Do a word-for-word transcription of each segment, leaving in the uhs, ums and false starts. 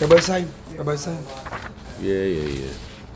Rabbi Say, Rabbi Say. Yeah, yeah, yeah.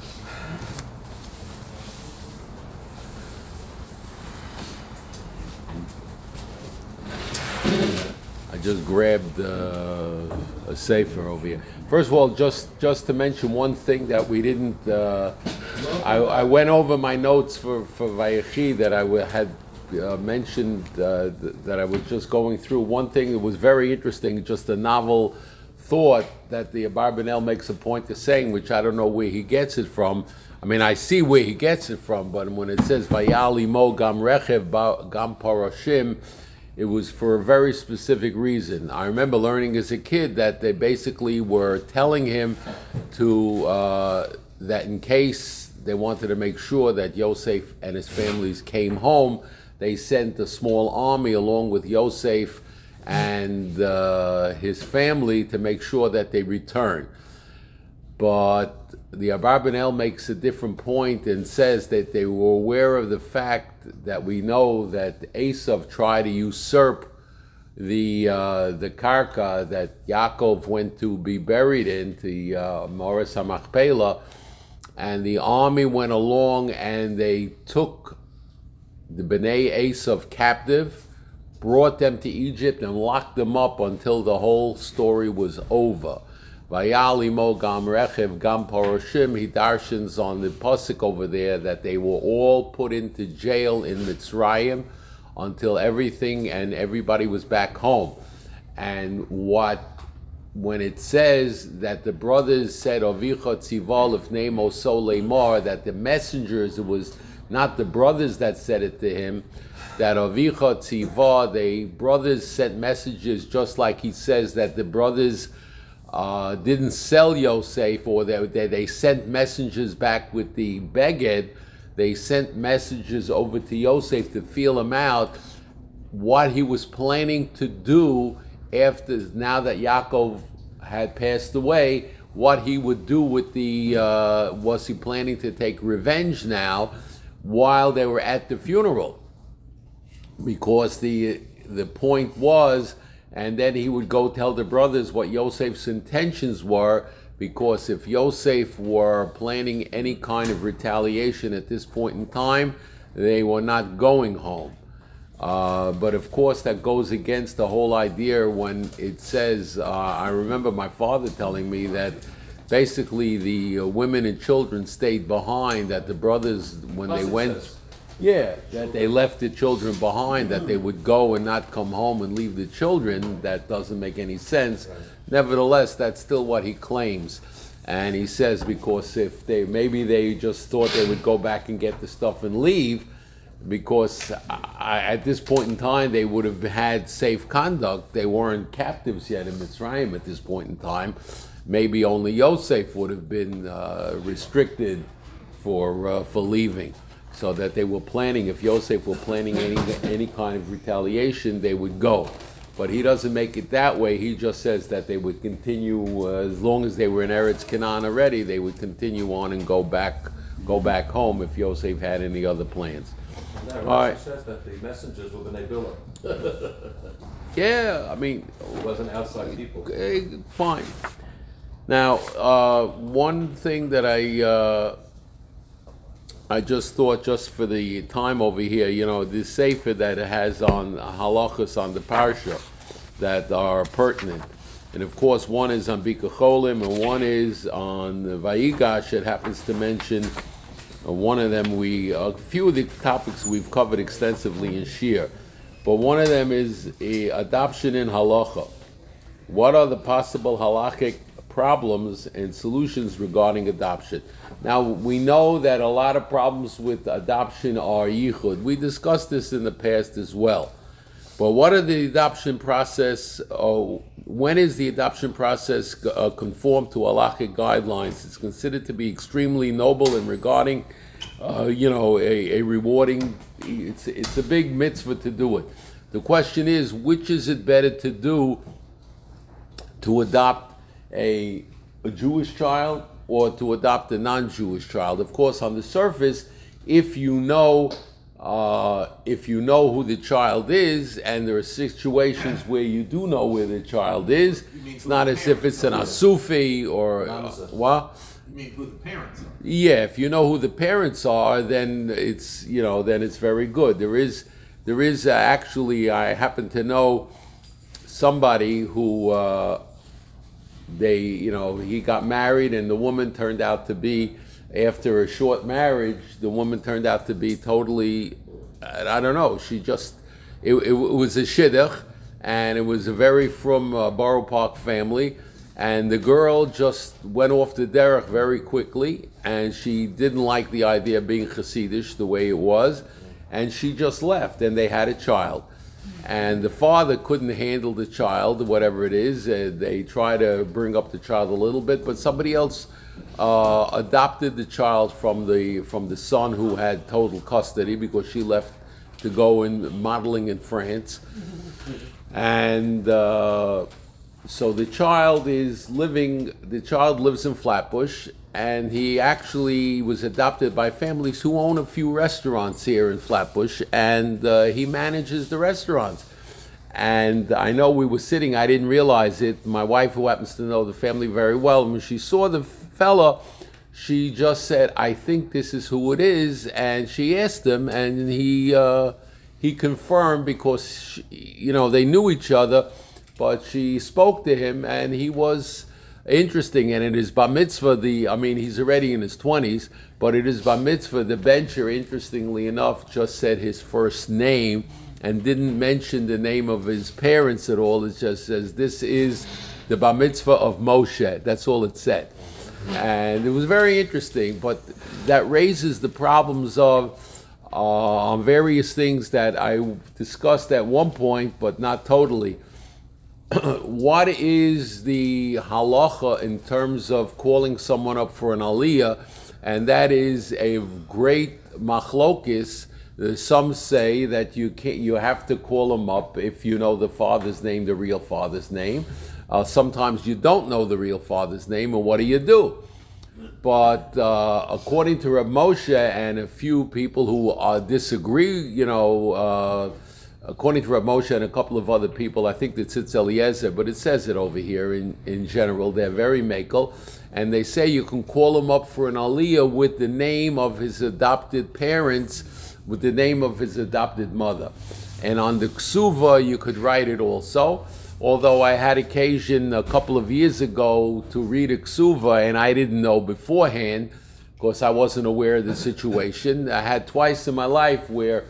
I just grabbed uh, a safer over here. First of all, just just to mention one thing that we didn't. Uh, I, I went over my notes for for Vayechi that I w- had uh, mentioned uh, th- that I was just going through. One thing that was very interesting, just a novel thought that the Abarbanel makes a point of saying, which I don't know where he gets it from. I mean, I see where he gets it from, but when it says Vayali Mo Gam Rechev ba- Gam Parashim, it was for a very specific reason. I remember learning as a kid that they basically were telling him to uh, that in case they wanted to make sure that Yosef and his families came home, they sent a small army along with Yosef and uh, his family to make sure that they return. But the Abarbanel makes a different point and says that they were aware of the fact that we know that Esav tried to usurp the uh, the karka that Yaakov went to be buried in, the uh, Moras HaMachpelah, and the army went along and they took the Bnei Esav captive, brought them to Egypt and locked them up until the whole story was over. Vayali Mo Gam Rechev Gam Poroshim, he darshans on the pasuk over there that they were all put into jail in Mitzrayim until everything and everybody was back home. And what, when it says that the brothers said, Avicha Tzival if Nemo So Lemar, that the messengers, it was not the brothers that said it to him, that Avicha Tziva, the brothers sent messages just like he says that the brothers uh, didn't sell Yosef, or they, they, they sent messengers back with the Beged. They sent messages over to Yosef to feel him out, what he was planning to do after, now that Yaakov had passed away, what he would do with the, uh, was he planning to take revenge now while they were at the funeral? Because the the point was, and then he would go tell the brothers what Yosef's intentions were, because if Yosef were planning any kind of retaliation at this point in time, they were not going home. Uh, but of course that goes against the whole idea when it says, uh, I remember my father telling me that basically the uh, women and children stayed behind, that the brothers, when they went, yeah, that they left the children behind, that they would go and not come home and leave the children. That doesn't make any sense. Nevertheless, that's still what he claims. And he says, because if they, maybe they just thought they would go back and get the stuff and leave, because I, at this point in time they would have had safe conduct. They weren't captives yet in Mitzrayim at this point in time. Maybe only Yosef would have been uh, restricted for uh, for leaving, so that they were planning, if Yosef were planning any any kind of retaliation, they would go. But he doesn't make it that way. He just says that they would continue, uh, as long as they were in Eretz Canaan already, they would continue on and go back go back home if Yosef had any other plans. No, All right. says that the messengers were Bnei Bilah. Yeah, I mean, It wasn't outside people. okay, fine. Now, uh, one thing that I uh, I just thought, just for the time over here, you know, the sefer that it has on halachas on the parsha that are pertinent, and of course one is on Bika Cholim and one is on Vayigash. It happens to mention uh, one of them. We a few of the topics we've covered extensively in Shir, but one of them is a adoption in halacha. What are the possible halachic problems and solutions regarding adoption? Now, we know that a lot of problems with adoption are yichud. We discussed this in the past as well. But what are the adoption process, oh, when is the adoption process uh, conform to halachic guidelines? It's considered to be extremely noble and regarding, uh, you know, a, a rewarding, it's, it's a big mitzvah to do it. The question is, which is it better to do, to adopt a, a Jewish child or to adopt a non-Jewish child? Of course, on the surface, if you know uh, uh, if you know who the child is, and there are situations where you do know where the child is, it's not as if it's an asufi or uh, what. You mean who the parents are? Yeah, if you know who the parents are, then it's you know then it's very good. There is there is uh, actually I happen to know somebody who uh, they you know he got married, and the woman turned out to be, after a short marriage, the woman turned out to be totally, I don't know, she just, it, it, it was a shidduch, and it was a very from uh, Borough Park family, and the girl just went off the derech very quickly, and she didn't like the idea of being Hasidish the way it was, and she just left, and they had a child. And the father couldn't handle the child, whatever it is. Uh, they try to bring up the child a little bit, but somebody else uh, adopted the child from the from the son who had total custody, because she left to go in modeling in France. And uh, so the child is living. The child lives in Flatbush, and he actually was adopted by families who own a few restaurants here in Flatbush, and uh, he manages the restaurants. And I know we were sitting, I didn't realize it, my wife, who happens to know the family very well, when she saw the fella, she just said, I think this is who it is, and she asked him, and he uh, he confirmed, because, she, you know, they knew each other, but she spoke to him, and he was interesting. And it is bar mitzvah, the, I mean, he's already in his twenties, but it is bar mitzvah, the bencher, interestingly enough, just said his first name and didn't mention the name of his parents at all. It just says, this is the bar mitzvah of Moshe. That's all it said. And it was very interesting, but that raises the problems of uh, on various things that I discussed at one point, but not totally. What is the halacha in terms of calling someone up for an aliyah? And that is a great machlokis. Uh, Some say that you can't, you have to call them up if you know the father's name, the real father's name. Uh, sometimes you don't know the real father's name, and what do you do? But uh, according to Reb Moshe and a few people who uh, disagree, you know, uh, according to Reb Moshe and a couple of other people, I think that it's Eliezer, but it says it over here in, in general, they're very makel, and they say you can call him up for an aliyah with the name of his adopted parents, with the name of his adopted mother. And on the ksuva, you could write it also. Although I had occasion a couple of years ago to read a ksuva, and I didn't know beforehand, because I wasn't aware of the situation. I had twice in my life where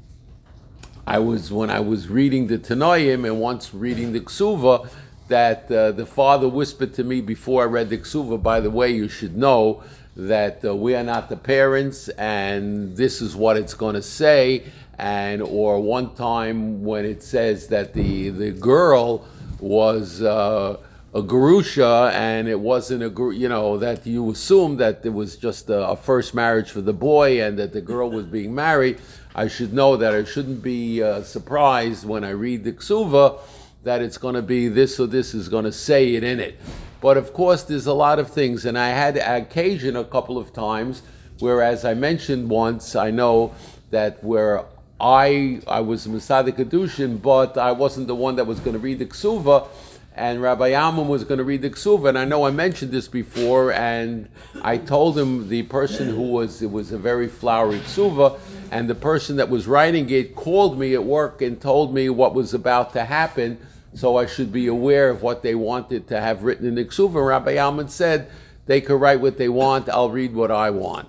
I was, when I was reading the Tanoim and once reading the ksuva, that uh, the father whispered to me before I read the ksuva, by the way, you should know that uh, we are not the parents, and this is what it's going to say. And or one time when it says that the the girl was uh, a gerusha, and it wasn't a gru- you know, that you assume that it was just a, a first marriage for the boy and that the girl was being married. I should know that I shouldn't be uh, surprised when I read the ksuva that it's going to be this or this is going to say it in it. But of course, there's a lot of things, and I had occasion a couple of times where, as I mentioned once, I know that where I I was Masada Kedushin, but I wasn't the one that was going to read the ksuva, and Rabbi Yamam was going to read the ksuva, and I know I mentioned this before, and I told him, the person who was, it was a very flowery ksuva, and the person that was writing it called me at work and told me what was about to happen, so I should be aware of what they wanted to have written in the ksuva. And Rabbi Yamam said, they could write what they want, I'll read what I want.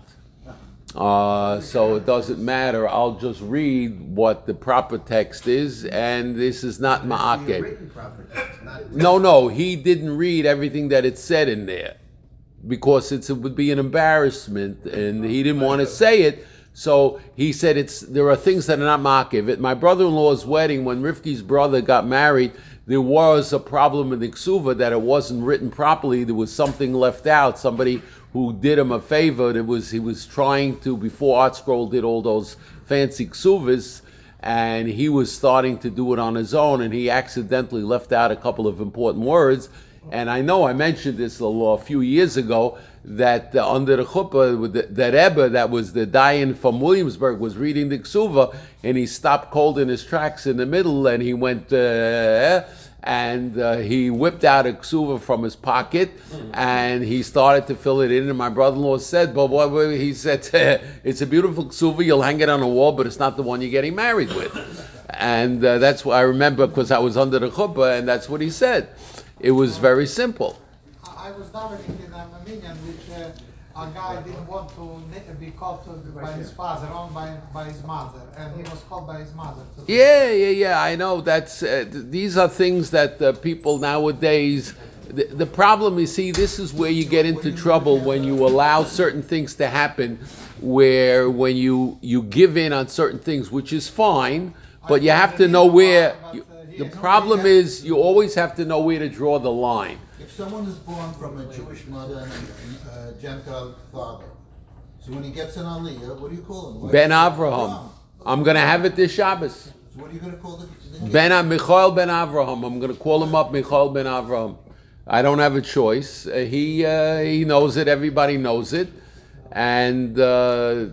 Uh, so it doesn't matter. I'll just read what the proper text is, and this is not ma'akev. No, no, he didn't read everything that it said in there, because it's, it would be an embarrassment, and he didn't want to say it. So he said, "It's there are things that are not ma'akev." At my brother-in-law's wedding, when Rivki's brother got married, there was a problem in the ksuva that it wasn't written properly. There was something left out. Somebody who did him a favor. It was he was trying to, before Art Scroll did all those fancy ksuvas, and he was starting to do it on his own, and he accidentally left out a couple of important words. And I know I mentioned this a, a few years ago, that uh, under the chuppah, with the, the Rebbe that was the Dayan from Williamsburg was reading the Ksuva, and he stopped cold in his tracks in the middle, and he went, uh, and uh, he whipped out a Ksuva from his pocket, and he started to fill it in, and my brother-in-law said, but what, what- he said, it's a beautiful Ksuva, you'll hang it on a wall, but it's not the one you're getting married with. And uh, that's what I remember, because I was under the chuppah, and that's what he said. It was very simple. I I was davening in Armenian, which uh, a guy didn't want to ne- be called to, by his father, only by, by his mother, and he was called by his mother. too. Yeah, yeah, yeah. I know. That's uh, th- these are things that uh, people nowadays. The, the problem is, see, this is where you get into trouble when you allow certain things to happen, where when you you give in on certain things, which is fine, but you have to know where. You, the problem is, you always have to know where to draw the line. If someone is born from a Jewish mother and a, a Gentile father, so when he gets an Aliyah, what do you call him? Why Ben do you call him Avraham. I'm gonna have it this Shabbos. So what are you going to call the, the kid? Ben A- Michael Ben Avraham. I'm going to call him up Michael Ben Avraham. I don't have a choice. Uh, he uh, he knows it. Everybody knows it. And uh,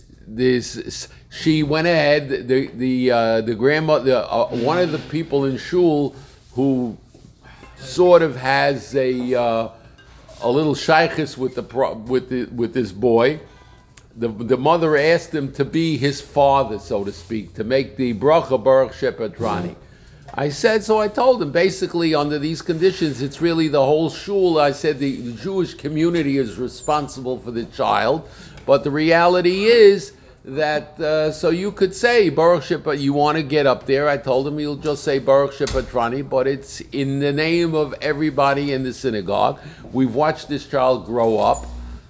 this she went ahead. The the uh, the grandmother, uh, one of the people in shul who sort of has a uh, a little shaykhis with the pro- with the with this boy. The, the mother asked him to be his father, so to speak, to make the bracha baruch shepatrani. I said, so I told him, basically under these conditions, it's really the whole shul. I said the, the Jewish community is responsible for the child, but the reality is that, uh, so you could say baruch shepat, you want to get up there. I told him you'll just say baruch shepatrani, but it's in the name of everybody in the synagogue. We've watched this child grow up.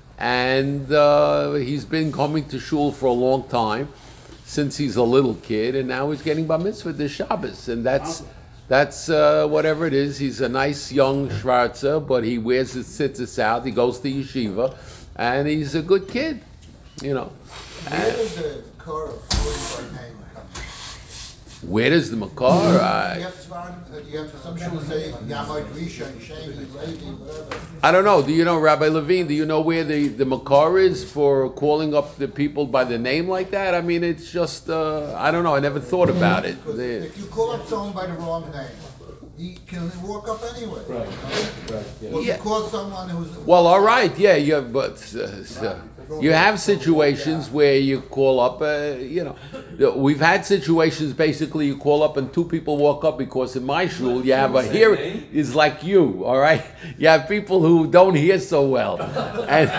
And uh, he's been coming to shul for a long time, since he's a little kid, and now he's getting bar mitzvah this Shabbos, and that's that's uh, whatever it is. He's a nice young Schwarzer, but he wears his tzitzis out. He goes to yeshiva, and he's a good kid, you know. Where does the car of forty by name come from? Where does the makar? Do you I, have Svarim, uh, do you have some shul say Yamad Rishon, Sheni, Levi, whatever? I don't know. Do you know, Rabbi Levine? Do you know where the the makar is for calling up the people by the name like that? I mean, it's just uh, I don't know. I never thought about it. Because The- if you call up someone by the wrong name, he can walk up anyway. Right, right, yeah. Or if Yeah. you call someone who's... Well, all right, yeah, yeah, but uh, so you have situations where you call up, uh, you know, we've had situations basically you call up and two people walk up because in my shul you have a hear is like you, all right? You have people who don't hear so well, and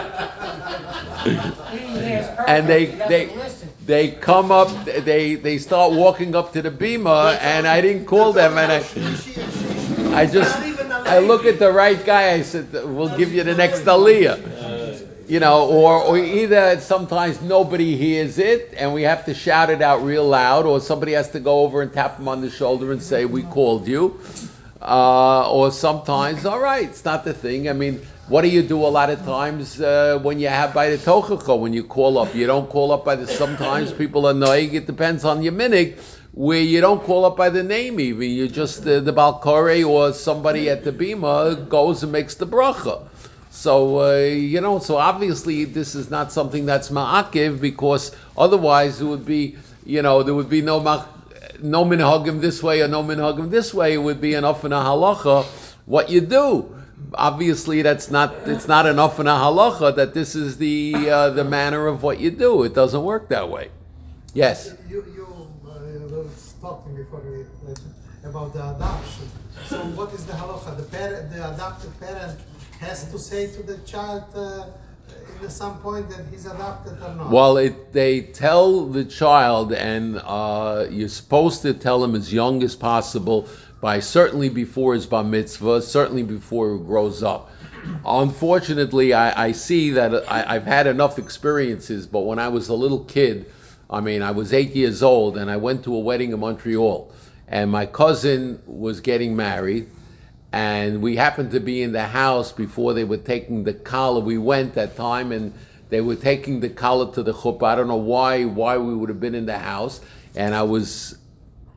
and they they they come up, they they start walking up to the bima, and I didn't call them, and I. I just, I look at the right guy, I said, we'll give you the next aliyah. You know, or, or either sometimes nobody hears it and we have to shout it out real loud, or somebody has to go over and tap him on the shoulder and say, we called you. Uh, or sometimes, all right, it's not the thing. I mean, what do you do a lot of times uh, when you have by the tochacha, when you call up? You don't call up by the, sometimes people are noig, it depends on your minig, where you don't call up by the name even. You just, uh, the Balkore or somebody at the Bima goes and makes the bracha. So, uh, you know, so obviously this is not something that's ma'akiv, because otherwise it would be, you know, there would be no ma- no minhagim this way or no minhagim this way. It would be enough in a halacha what you do. Obviously, that's not, it's not enough in a halacha that this is the uh, the manner of what you do. It doesn't work that way. Yes. You, you uh, were talking before we uh, about the adoption. So what is the halacha? The parent, the adopted parent has to say to the child uh, at some point that he's adopted or not? Well, it, they tell the child, and uh, you're supposed to tell him as young as possible, by certainly before his bar mitzvah, certainly before he grows up. Unfortunately, I, I see that I, I've had enough experiences, but when I was a little kid, I mean, I was eight years old, and I went to a wedding in Montreal, and my cousin was getting married, and we happened to be in the house before they were taking the kala. We went that time, and they were taking the kala to the chuppah. I don't know why why we would have been in the house, and I was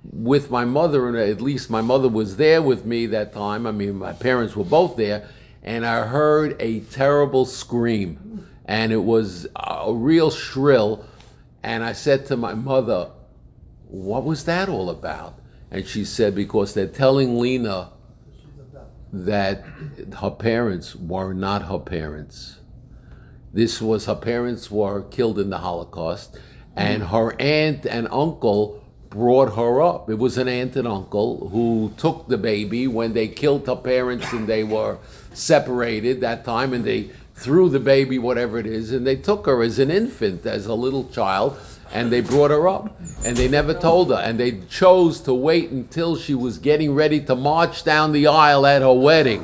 with my mother, and at least my mother was there with me that time. I mean, my parents were both there, and I heard a terrible scream, and it was a real shrill. And I said to my mother, "What was that all about?" And she said, "Because they're telling Lena that her parents were not her parents. This was her parents were killed in the Holocaust, and her aunt and uncle brought her up. It was an aunt and uncle who took the baby when they killed her parents and they were separated that time, and they threw the baby, whatever it is, and they took her as an infant, as a little child, and they brought her up, and they never told her, and they chose to wait until she was getting ready to march down the aisle at her wedding."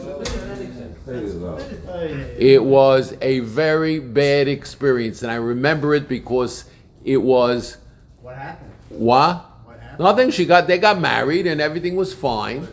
It was a very bad experience, and I remember it because it was... What happened? What? What happened? Nothing. She got, they got married, and everything was fine.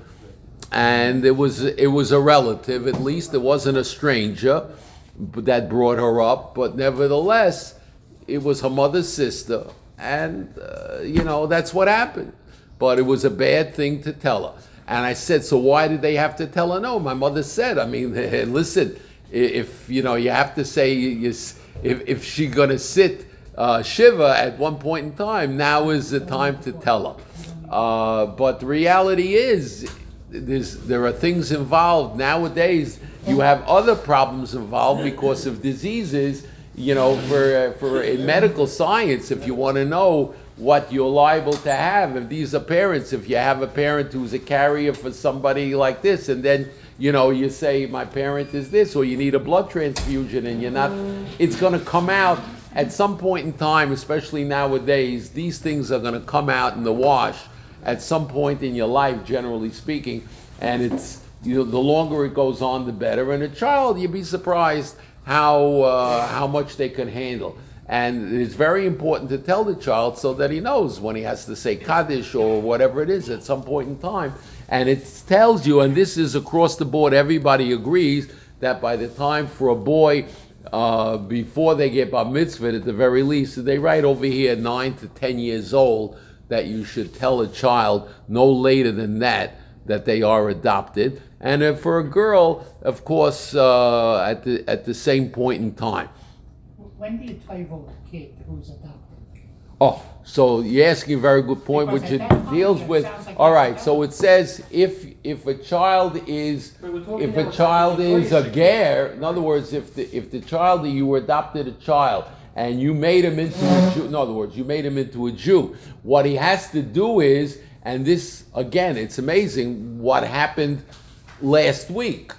And it was, it was a relative, at least. It wasn't a stranger that brought her up, but nevertheless, it was her mother's sister, and uh, you know, that's what happened. But it was a bad thing to tell her. And I said, "So why did they have to tell her no?" My mother said, "I mean, listen, if you know, you have to say, you, if if she's gonna sit uh, shiva at one point in time, now is the time to tell her." Uh, but the reality is, there's there are things involved nowadays. You have other problems involved because of diseases. You know, for for in medical science, if you want to know what you're liable to have, if these are parents, if you have a parent who's a carrier for somebody like this, and then you know you say my parent is this, or you need a blood transfusion, and you're not, it's going to come out at some point in time. Especially nowadays, these things are going to come out in the wash at some point in your life, generally speaking, and it's, you know, the longer it goes on, the better. And a child, you'd be surprised how uh, how much they can handle. And it's very important to tell the child so that he knows when he has to say Kaddish or whatever it is at some point in time. And it tells you, and this is across the board, everybody agrees that by the time for a boy, uh, before they get bar mitzvah, at the very least, they write over here nine to ten years old, that you should tell a child no later than that, that they are adopted. And uh, for a girl, of course, uh, at the at the same point in time. When do you tell your kid who's adopted? Oh, so you're asking a very good point, Because which at it that time, deals it with. sounds like All you're right, so it says if if a child is But we're talking if a about child is a situation. ger, in other words, if the if the child that you adopted a child and you made him into a Jew, in other words, you made him into a Jew, what he has to do is, and this again, it's amazing what happened last week,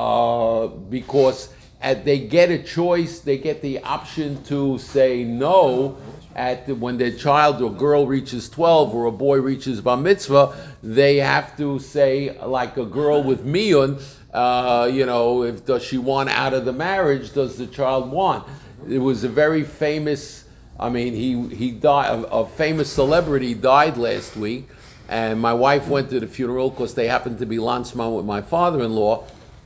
uh, because at, they get a choice, they get the option to say no at the, when their child or girl reaches twelve or a boy reaches bar mitzvah. They have to say, like a girl with miyun, uh, you know, if does she want out of the marriage, does the child want? It was a very famous, I mean, he, he died, a, a famous celebrity died last week, and my wife went to the funeral because they happened to be Lanzmann with my father-in-law,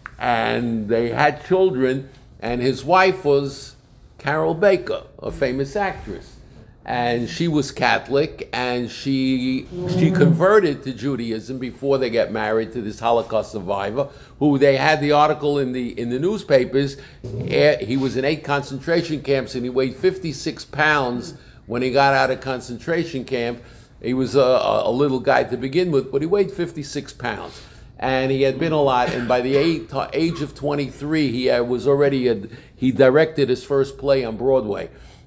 and they had children, and his wife was Carol Baker, a famous actress. And she was Catholic, and she she converted to Judaism before they got married to this Holocaust survivor, who they had the article in the in the newspapers. Eh, He was in eight concentration camps, and he weighed fifty-six pounds when he got out of concentration camp. He was a, a a little guy to begin with, but he weighed fifty-six pounds. And he had been a lot, and by the age, age of twenty-three, he uh, was already, a, he directed his first play on Broadway.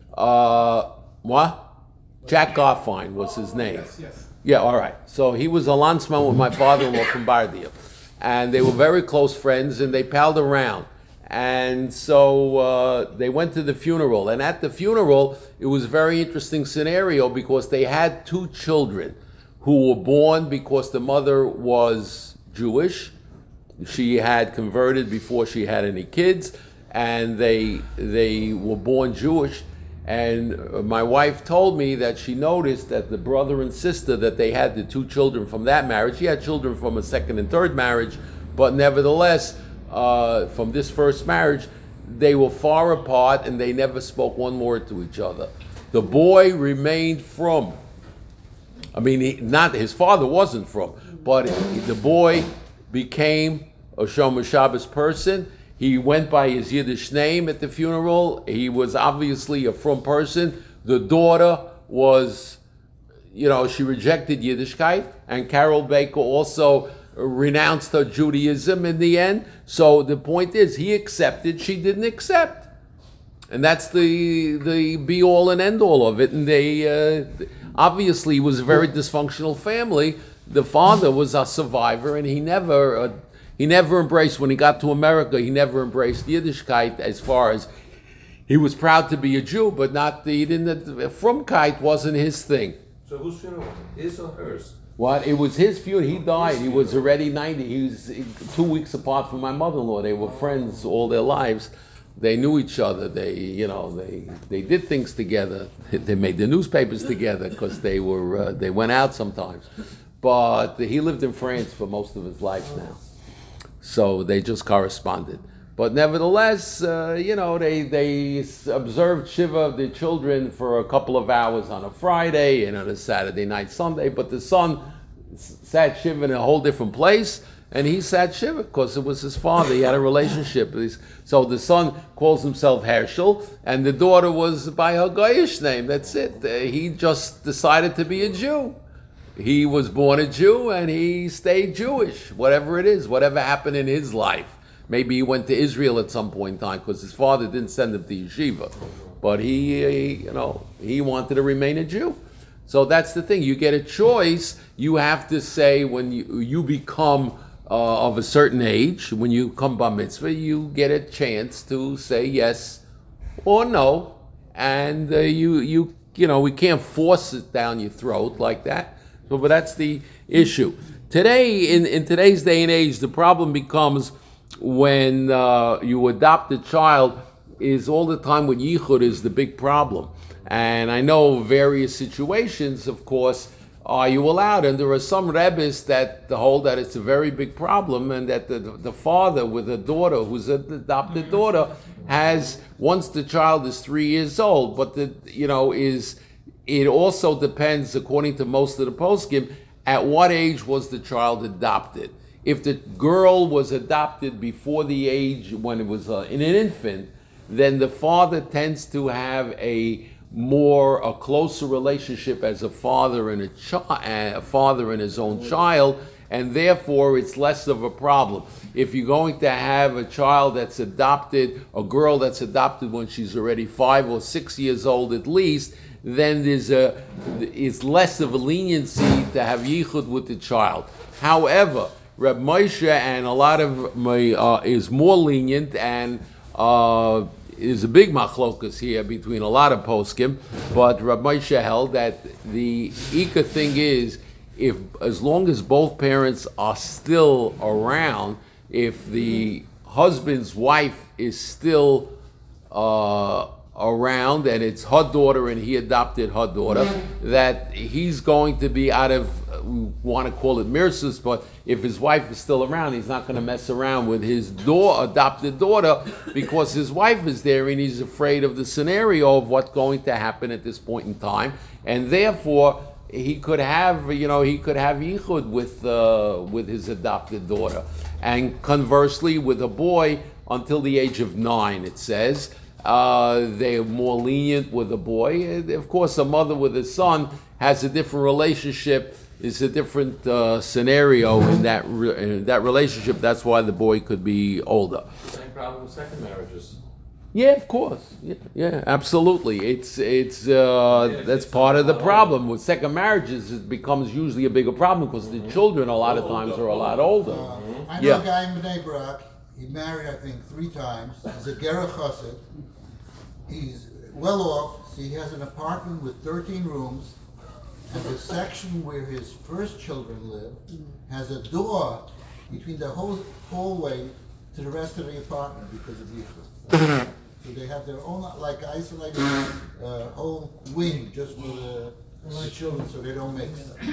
Uh, what? Jack Garfine was his name. Yes, yes. Yeah, all right. So he was a Lanzmann with my father-in-law from Bardia. And they were very close friends, and they palled around. And so uh, they went to the funeral. And at the funeral, it was a very interesting scenario because they had two children who were born because the mother was Jewish. She had converted before she had any kids, and they they were born Jewish. And my wife told me that she noticed that the brother and sister that they had, the two children from that marriage, she had children from a second and third marriage, but nevertheless, uh, from this first marriage, they were far apart and they never spoke one word to each other. The boy remained from I mean, he, not his father wasn't from, but he, the boy became a Shomer Shabbos person. He went by his Yiddish name at the funeral. He was obviously a from person. The daughter was, you know, she rejected Yiddishkeit, and Carol Baker also renounced her Judaism in the end. So the point is, he accepted, she didn't accept. And that's the the be all and end all of it. And they uh, obviously it was a very dysfunctional family. The father was a survivor, and he never uh, he never embraced. When he got to America, he never embraced Yiddishkeit. As far as he was proud to be a Jew, but not the he didn't. Frumkeit wasn't his thing. So whose funeral was it? His or hers? What? It was his funeral. He died. He was already ninety. He was two weeks apart from my mother-in-law. They were friends all their lives. They knew each other. They, you know, they they did things together. They made the newspapers together because they were uh, they went out sometimes. But he lived in France for most of his life now, so they just corresponded. But nevertheless, uh, you know, they they observed Shiva of the children for a couple of hours on a Friday and on a Saturday night, Sunday. But the son sat Shiva in a whole different place. And he sat Shiva because it was his father. He had a relationship. So the son calls himself Herschel, and the daughter was by her Goyish name. That's it. Uh, he just decided to be a Jew. He was born a Jew, and he stayed Jewish, whatever it is, whatever happened in his life. Maybe he went to Israel at some point in time because his father didn't send him to yeshiva. But he, he, you know, he wanted to remain a Jew. So that's the thing. You get a choice. You have to say when you, you become Uh, of a certain age, when you come bar mitzvah, you get a chance to say yes or no, and uh, you you you know we can't force it down your throat like that. So, but that's the issue today. In in today's day and age, the problem becomes when uh, you adopt a child. Is all the time when yichud is the big problem, and I know various situations, of course. Are you allowed? And there are some rebbes that hold that it's a very big problem, and that the, the father with a daughter who's an adopted daughter has, once the child is three years old, but the you know is it also depends, according to most of the poskim, at what age was the child adopted. If the girl was adopted before the age when it was uh, in an infant, then the father tends to have a more a closer relationship as a father and a child, a father and his own child, and therefore it's less of a problem. If you're going to have a child that's adopted, a girl that's adopted when she's already five or six years old at least, then there's a it's less of a leniency to have yichud with the child. However, Reb Moshe and a lot of my uh, is more lenient and. Uh, There's a big machlokas here between a lot of poskim, but Reb Moshe held that the Ika thing is, if as long as both parents are still around, if the husband's wife is still uh, around and it's her daughter and he adopted her daughter, that he's going to be out of, we want to call it mirsus, but if his wife is still around, he's not going to mess around with his daughter, adopted daughter, because his wife is there and he's afraid of the scenario of what's going to happen at this point in time, and therefore he could have, you know, he could have yichud with uh, with his adopted daughter, and conversely with a boy until the age of nine. It says. Uh, they are more lenient with a boy. Of course, a mother with a son has a different relationship. It's a different uh, scenario in that re- in that relationship. That's why the boy could be older. Same problem with second marriages. Yeah, of course. Yeah, yeah, absolutely. It's it's uh, that's part of the problem with second marriages. It becomes usually a bigger problem because the children a lot of times are a lot older. Uh, I know Yeah. a guy in Bnei Brak. He married, I think, three times. He's a Gerach Chassid. He's well off. So he has an apartment with thirteen rooms, and the section where his first children live has a door between the whole hallway to the rest of the apartment because of yichud. So they have their own, like, isolated uh, whole wing just for the, the children, so they don't mix.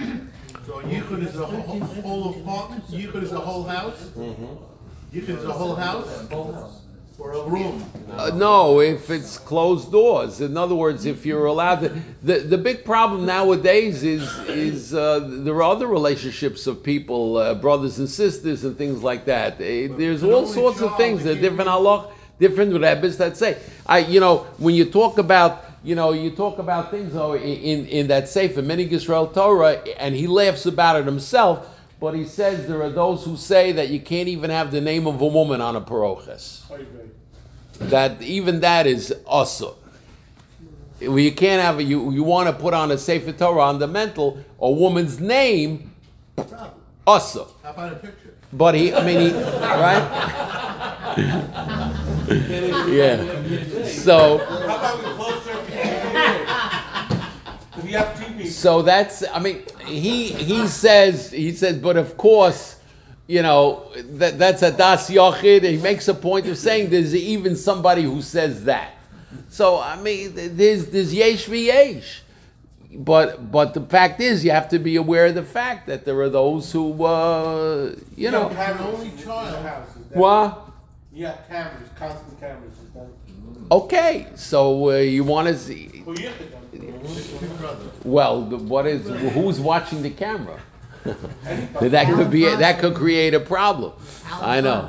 So yichud is a whole, whole apartment. Yichud is a whole house. Yichud is a whole house. Whole house. For a room. Uh, no, if it's closed doors. In other words, if you're allowed to, the the big problem nowadays is is uh, there are other relationships of people, uh, brothers and sisters, and things like that. Eh, There's an all only sorts of child, things. they There are can't different be- halach, different rabbis that say. I, you know, when you talk about, you know, you talk about things oh, in in that sefer, Minig Yisrael Torah, and he laughs about it himself. But he says there are those who say that you can't even have the name of a woman on a paroches. That even that is also. Well, you can't have a, you you want to put on a Sefer Torah on the mental a woman's name, also. How about a picture? But he, I mean, he, right? Yeah. So. How about we close circuit? If you have T V. So that's, I mean, he he says he says, but of course, you know, that that's a das yochid. He makes a point of saying there's even somebody who says that. So I mean, there's there's yesh v'yesh, but but the fact is, you have to be aware of the fact that there are those who, uh, you know, You have an only child. what? You have cameras, constant cameras. Is that- Okay, so uh, you want to see? Well, you have to do it. Well, the, what is who's watching the camera? that could be that could create a problem. I know.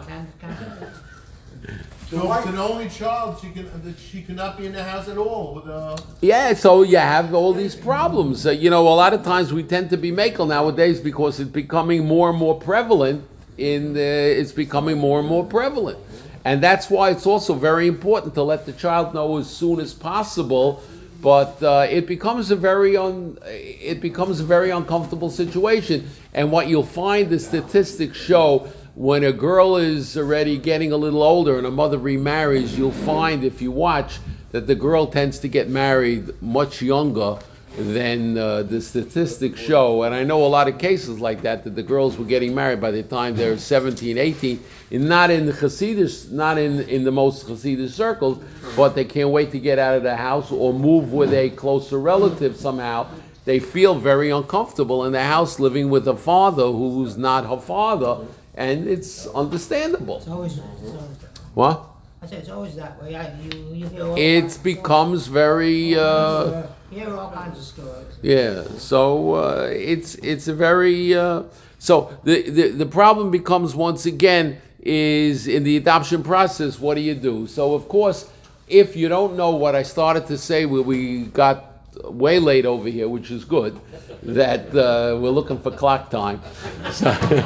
So it's an only child. She can. That she cannot be in the house at all. With uh. Yeah, so you have all these problems. Uh, you know, a lot of times we tend to be makel nowadays because it's becoming more and more prevalent. In the, it's becoming more and more prevalent, and that's why it's also very important to let the child know as soon as possible. But uh, it becomes a very un, it becomes a very uncomfortable situation. And what you'll find, the statistics show, when a girl is already getting a little older and a mother remarries, you'll find, if you watch, that the girl tends to get married much younger than uh, the statistics show. And I know a lot of cases like that, that the girls were getting married by the time they're seventeen, eighteen, and not in the Hasidish, not in, in the most Hasidish circles, but they can't wait to get out of the house or move with a closer relative somehow. They feel very uncomfortable in the house living with a father who's not her father, and it's understandable. It's always, it's always that. What? I said it's always that way. I, you, you hear all It kinds of becomes very... Uh, stories. You hear all kinds of stories. Yeah, so uh, it's it's a very uh, so the, the the problem becomes once again is in the adoption process. What do you do? So of course, if you don't know what I started to say, we, we got way late over here, which is good. That uh, we're looking for clock time. So,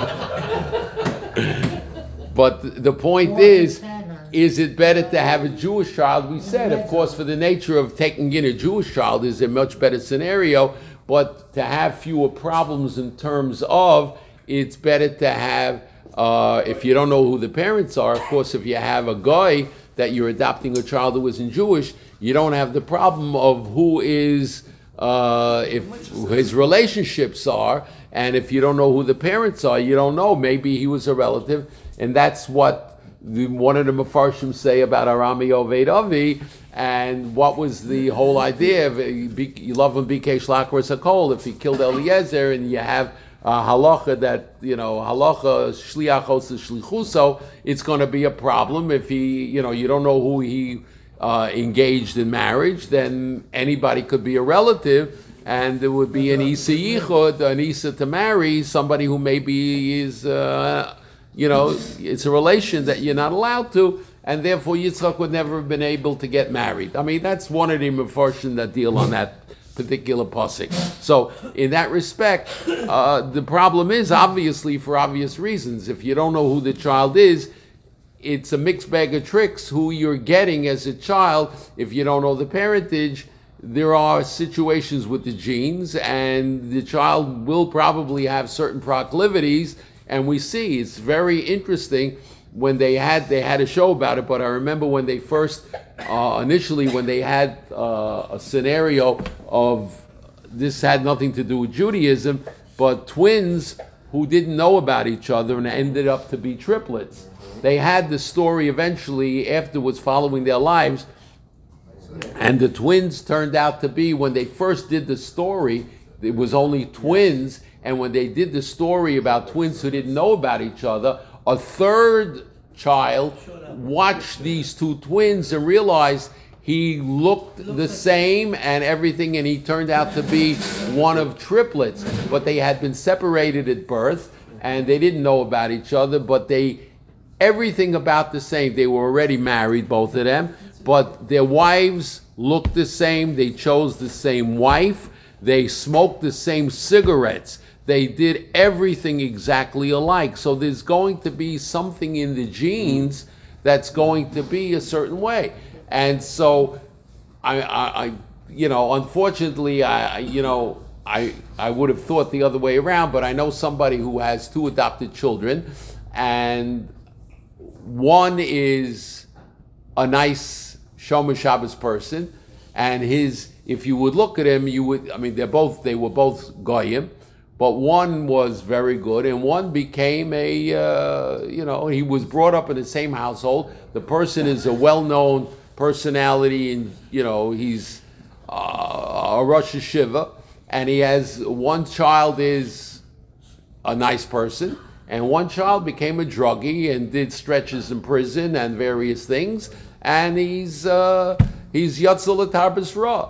but the point More is. than ten, uh, Is it better to have a Jewish child? We said, of course, for the nature of taking in a Jewish child is a much better scenario, but to have fewer problems in terms of, it's better to have, uh, if you don't know who the parents are, of course, if you have a guy that you're adopting a child who isn't Jewish, you don't have the problem of who is, uh, if his relationships are, and if you don't know who the parents are, you don't know. Maybe he was a relative, and that's what The, one of the Mefarshim say about Arami Oved Avi, and what was the whole idea of you love him Bikesh Lakras Hakol, if he killed Eliezer, and you have uh, halacha that, you know, halacha shliachos shlichuso, it's going to be a problem if he, you know, you don't know who he uh, engaged in marriage, then anybody could be a relative, and there would be an Isa Yichud, an Isa to marry somebody who maybe is. Uh, You know, it's a relation that you're not allowed to, and therefore Yitzchak would never have been able to get married. I mean, that's one of the mefarshim that deal on that particular pasuk. So, in that respect, uh, the problem is obviously for obvious reasons. If you don't know who the child is, it's a mixed bag of tricks who you're getting as a child. If you don't know the parentage, there are situations with the genes, and the child will probably have certain proclivities. And we see it's very interesting when they had they had a show about it. But I remember when they first uh, initially when they had uh, a scenario of this had nothing to do with Judaism, but twins who didn't know about each other and ended up to be triplets. They had the story eventually afterwards following their lives, and the twins turned out to be, when they first did the story, it was only twins. And when they did the story about twins who didn't know about each other, a third child watched these two twins and realized he looked the same and everything, and he turned out to be one of triplets. But they had been separated at birth, and they didn't know about each other, but they, everything about the same. They were already married, both of them, but their wives looked the same. They chose the same wife. They smoked the same cigarettes. They did everything exactly alike. So there's going to be something in the genes that's going to be a certain way. And so, I, I, I you know, unfortunately, I, you know, I, I would have thought the other way around, but I know somebody who has two adopted children, and one is a nice Shomer Shabbos person, and his, if you would look at him, you would, I mean, they're both, they were both Goyim, but one was very good, and one became a, uh, you know, he was brought up in the same household. The person is a well-known personality, and, you know, he's uh, a Rosh Hashiva, and he has, one child is a nice person, and one child became a druggie and did stretches in prison and various things, and he's uh, he's Yatzel Tarbis Ra.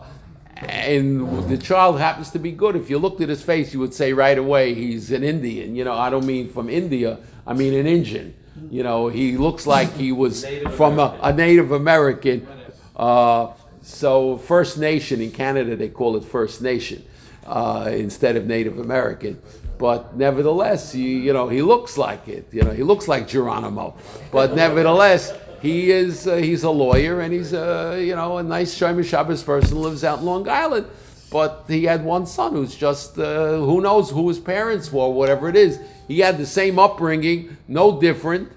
And the child happens to be good. If you looked at his face, you would say right away he's an Indian. You know, I don't mean from India, I mean an Indian. You know, he looks like he was Native from a, a Native American. Uh, so First Nation in Canada, they call it First Nation uh, instead of Native American. But nevertheless, he, you know, he looks like it. You know, he looks like Geronimo. But nevertheless, he is uh, he's a lawyer, and he's a, you know, a nice Shomer Shabbos person, lives out in Long Island. But he had one son who's just, uh, who knows who his parents were, whatever it is. He had the same upbringing, no different,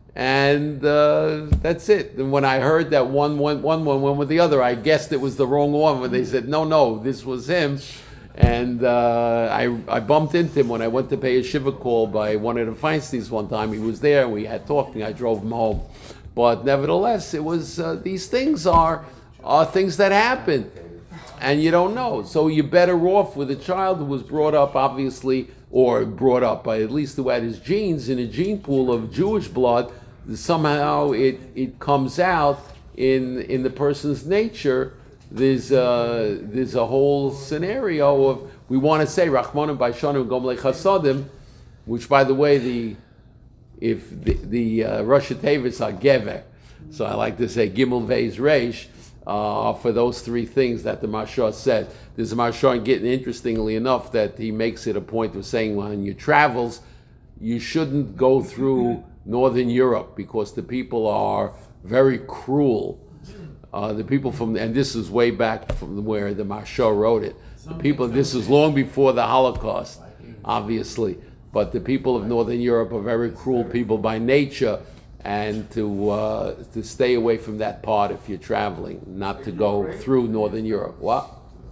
and uh, that's it. And when I heard that one went, one one went with the other, I guessed it was the wrong one. When they said, no, no, this was him. And uh, I, I bumped into him when I went to pay a shiva call by one of the Feinsteins one time. He was there, and we had talked, and I drove him home. But nevertheless, it was, uh, these things are, are things that happen, and you don't know. So you're better off with a child who was brought up, obviously, or brought up by at least who had his genes in a gene pool of Jewish blood. Somehow it, it comes out in in the person's nature. There's uh, there's a whole scenario of, we want to say Rachmanim Baishanim Gomlei Chasadim, which, by the way, the if the, the uh, Rosh Tevis are Gever, so I like to say Gimel Veiz Reish uh, for those three things that the Mashal said. There's a Mashal getting, interestingly enough, that he makes it a point of saying on your travels, you shouldn't go through Northern Europe because the people are very cruel. Uh, the people from, and this is way back from where the Mashal wrote it. The people, this is long before the Holocaust, obviously. But the people of Northern Europe are very cruel people by nature, and to uh, to stay away from that part if you're traveling, not to go through Northern Europe. What?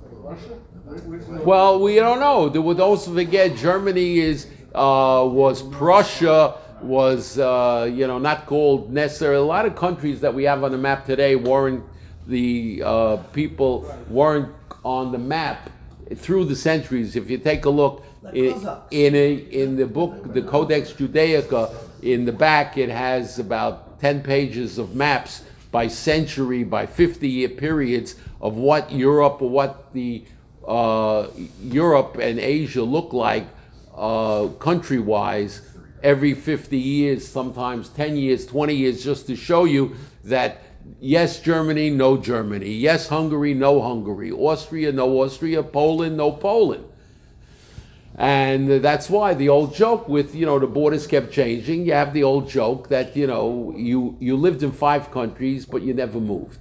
Well, we don't know. There would also forget Germany is uh, was Prussia, was uh, you know, not called necessarily. A lot of countries that we have on the map today weren't, the uh, people weren't on the map through the centuries. If you take a look. In, in a in the book, the Codex Judaica, in the back it has about ten pages of maps by century, by fifty-year periods of what Europe or what the uh, Europe and Asia look like uh, country-wise every fifty years, sometimes ten years, twenty years, just to show you that yes, Germany, no Germany, yes, Hungary, no Hungary, Austria, no Austria, Poland, no Poland. And that's why the old joke with, you know, the borders kept changing. You have the old joke that, you know, you, you lived in five countries, but you never moved.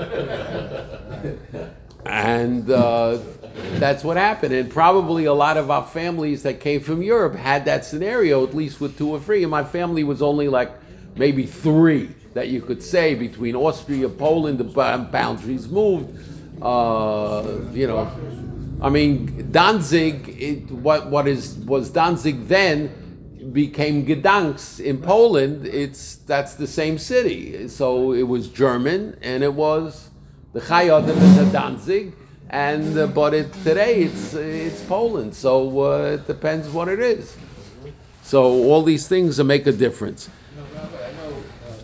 And uh, that's what happened. And probably a lot of our families that came from Europe had that scenario, at least with two or three. And my family was only like maybe three that you could say between Austria, Poland, the boundaries moved, uh, you know. I mean, Danzig, it, what what is was Danzig then became Gdansk in Poland. It's that's the same city. So it was German, and it was the Chayodim is a Danzig, and uh, but it, today it's it's Poland. So uh, it depends what it is. So all these things make a difference. No, Rabbi, I know uh,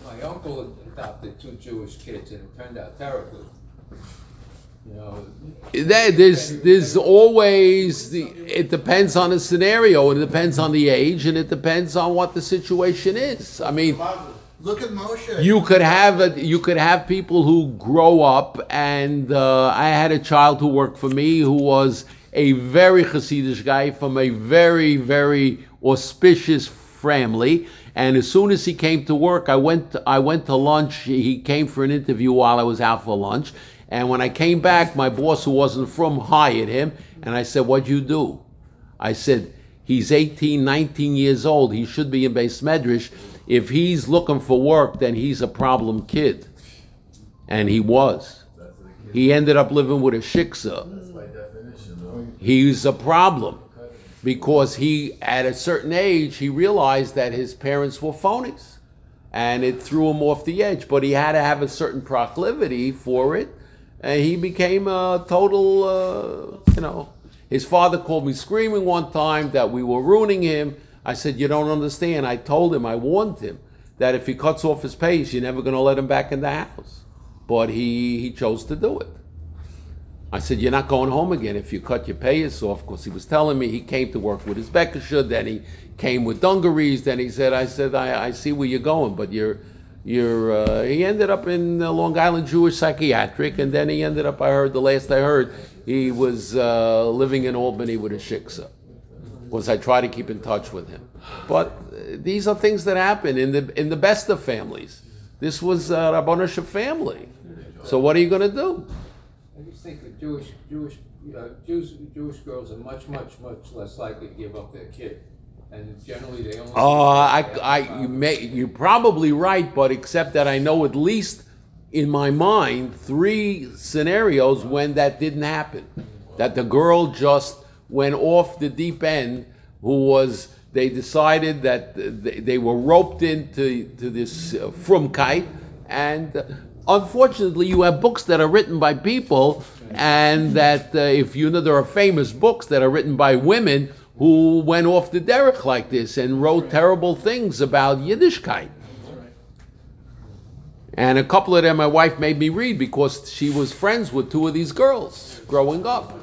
couple adopted two Jewish kids, and it turned out terribly. You know, There- There's, there's always, the, it depends on the scenario, and it depends on the age, and it depends on what the situation is. I mean, Look at Moshe. you could have a, you could have people who grow up, and uh, I had a child who worked for me who was a very Hasidic guy from a very, very auspicious family. And as soon as he came to work, I went to, I went to lunch. He came for an interview while I was out for lunch. And when I came back, my boss, who wasn't from, hired him. And I said, "What'd you do?" I said, "He's eighteen, nineteen years old. He should be in Beis Medrash. If he's looking for work, then he's a problem kid." And he was. He ended up living with a shiksa. He's a problem because he, at a certain age, he realized that his parents were phonies. And it threw him off the edge. But he had to have a certain proclivity for it. And he became a total, uh, you know. His father called me screaming one time that we were ruining him. I said, "You don't understand." I told him, I warned him, that if he cuts off his pace, you're never going to let him back in the house. But he, he chose to do it. I said, "You're not going home again if you cut your payas off," because he was telling me he came to work with his Bekasha, then he came with dungarees, then he said, I said, I, I see where you're going, but you're, you're, uh, he ended up in uh, Long Island Jewish Psychiatric, and then he ended up, I heard, the last I heard, he was uh, living in Albany with a shiksa. Was I try to keep in touch with him. But uh, these are things that happen in the in the best of families. This was a Rabbanu Shel family. So what are you going to do? I just think that Jewish Jewish uh, Jews Jewish girls are much much much less likely to give up their kid, and generally they only. Uh, I, I, you may, you're probably right, but except that I know at least in my mind three scenarios when that didn't happen. That the girl just went off the deep end, who was, they decided that they, they were roped into to this uh, frumkeit, and uh, unfortunately you have books that are written by people, and that uh, if you know, there are famous books that are written by women who went off the derech like this and wrote terrible things about Yiddishkeit. And a couple of them my wife made me read because she was friends with two of these girls growing up.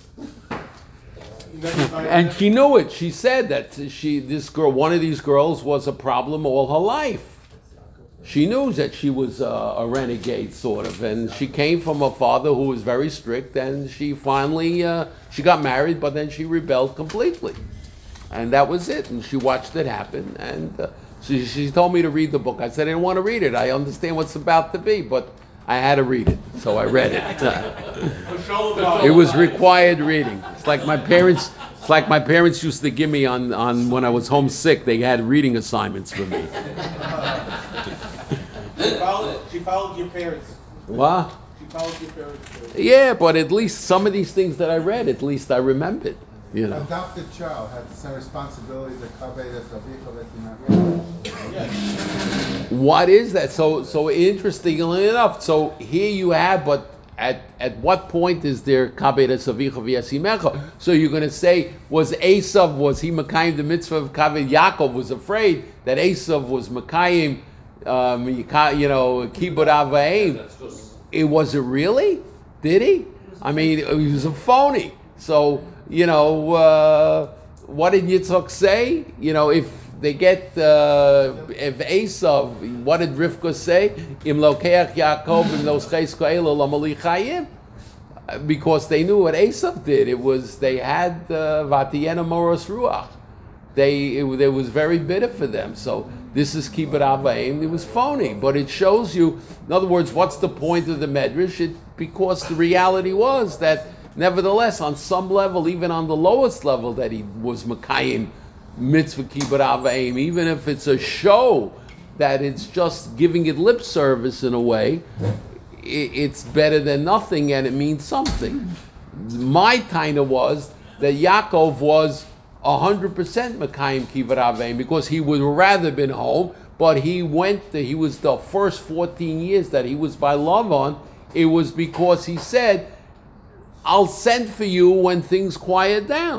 And she knew it. She said that she, this girl, one of these girls was a problem all her life. She knew that she was a, a renegade, sort of, and she came from a father who was very strict, and she finally, uh, she got married, but then she rebelled completely. And that was it, and she watched it happen, and uh, she, she told me to read the book. I said, I didn't want to read it. I understand what's about to be, but I had to read it, so I read it. It was required reading. It's like my parents, it's like my parents used to give me on, on when I was homesick, they had reading assignments for me. She followed, she followed your parents. What? She followed your parents. Yeah, but at least some of these things that I read, at least I remembered. You know. Adopted child has the same responsibilities that Kabbalah Savich. What is that? So, so interestingly enough, so here you have, but at at what point is there Kabbalah Savich v'Yasimecha? So you're going to say, was Esav, was he Makayim the mitzvah of Kabbalah? Yaakov was afraid that Esav was Makayim, um, you know, Kibbut Avaim. It was it really? Did he? I mean, he was a phony. So, you know, uh, what did Yitzchak say? You know, if they get, uh, if Esav, what did Rivka say? Im lokeach Yaakov im noscheis ko'elo lamali chayim. Because they knew what Esav did. It was, they had vatiyena moros ruach. They, it, it was very bitter for them. So this is kibbut avaim. It was phony, but it shows you. In other words, what's the point of the medrash? It, because the reality was that, nevertheless, on some level, even on the lowest level, that he was Makayim mitzvah kibbut avaim, even if it's a show that it's just giving it lip service in a way, it's better than nothing and it means something. My taina was that Yaakov was one hundred percent Makayim kibbut avaim because he would rather been home, but he went, to, he was the first fourteen years that he was by Lavan, it was because he said, I'll send for you when things quiet down.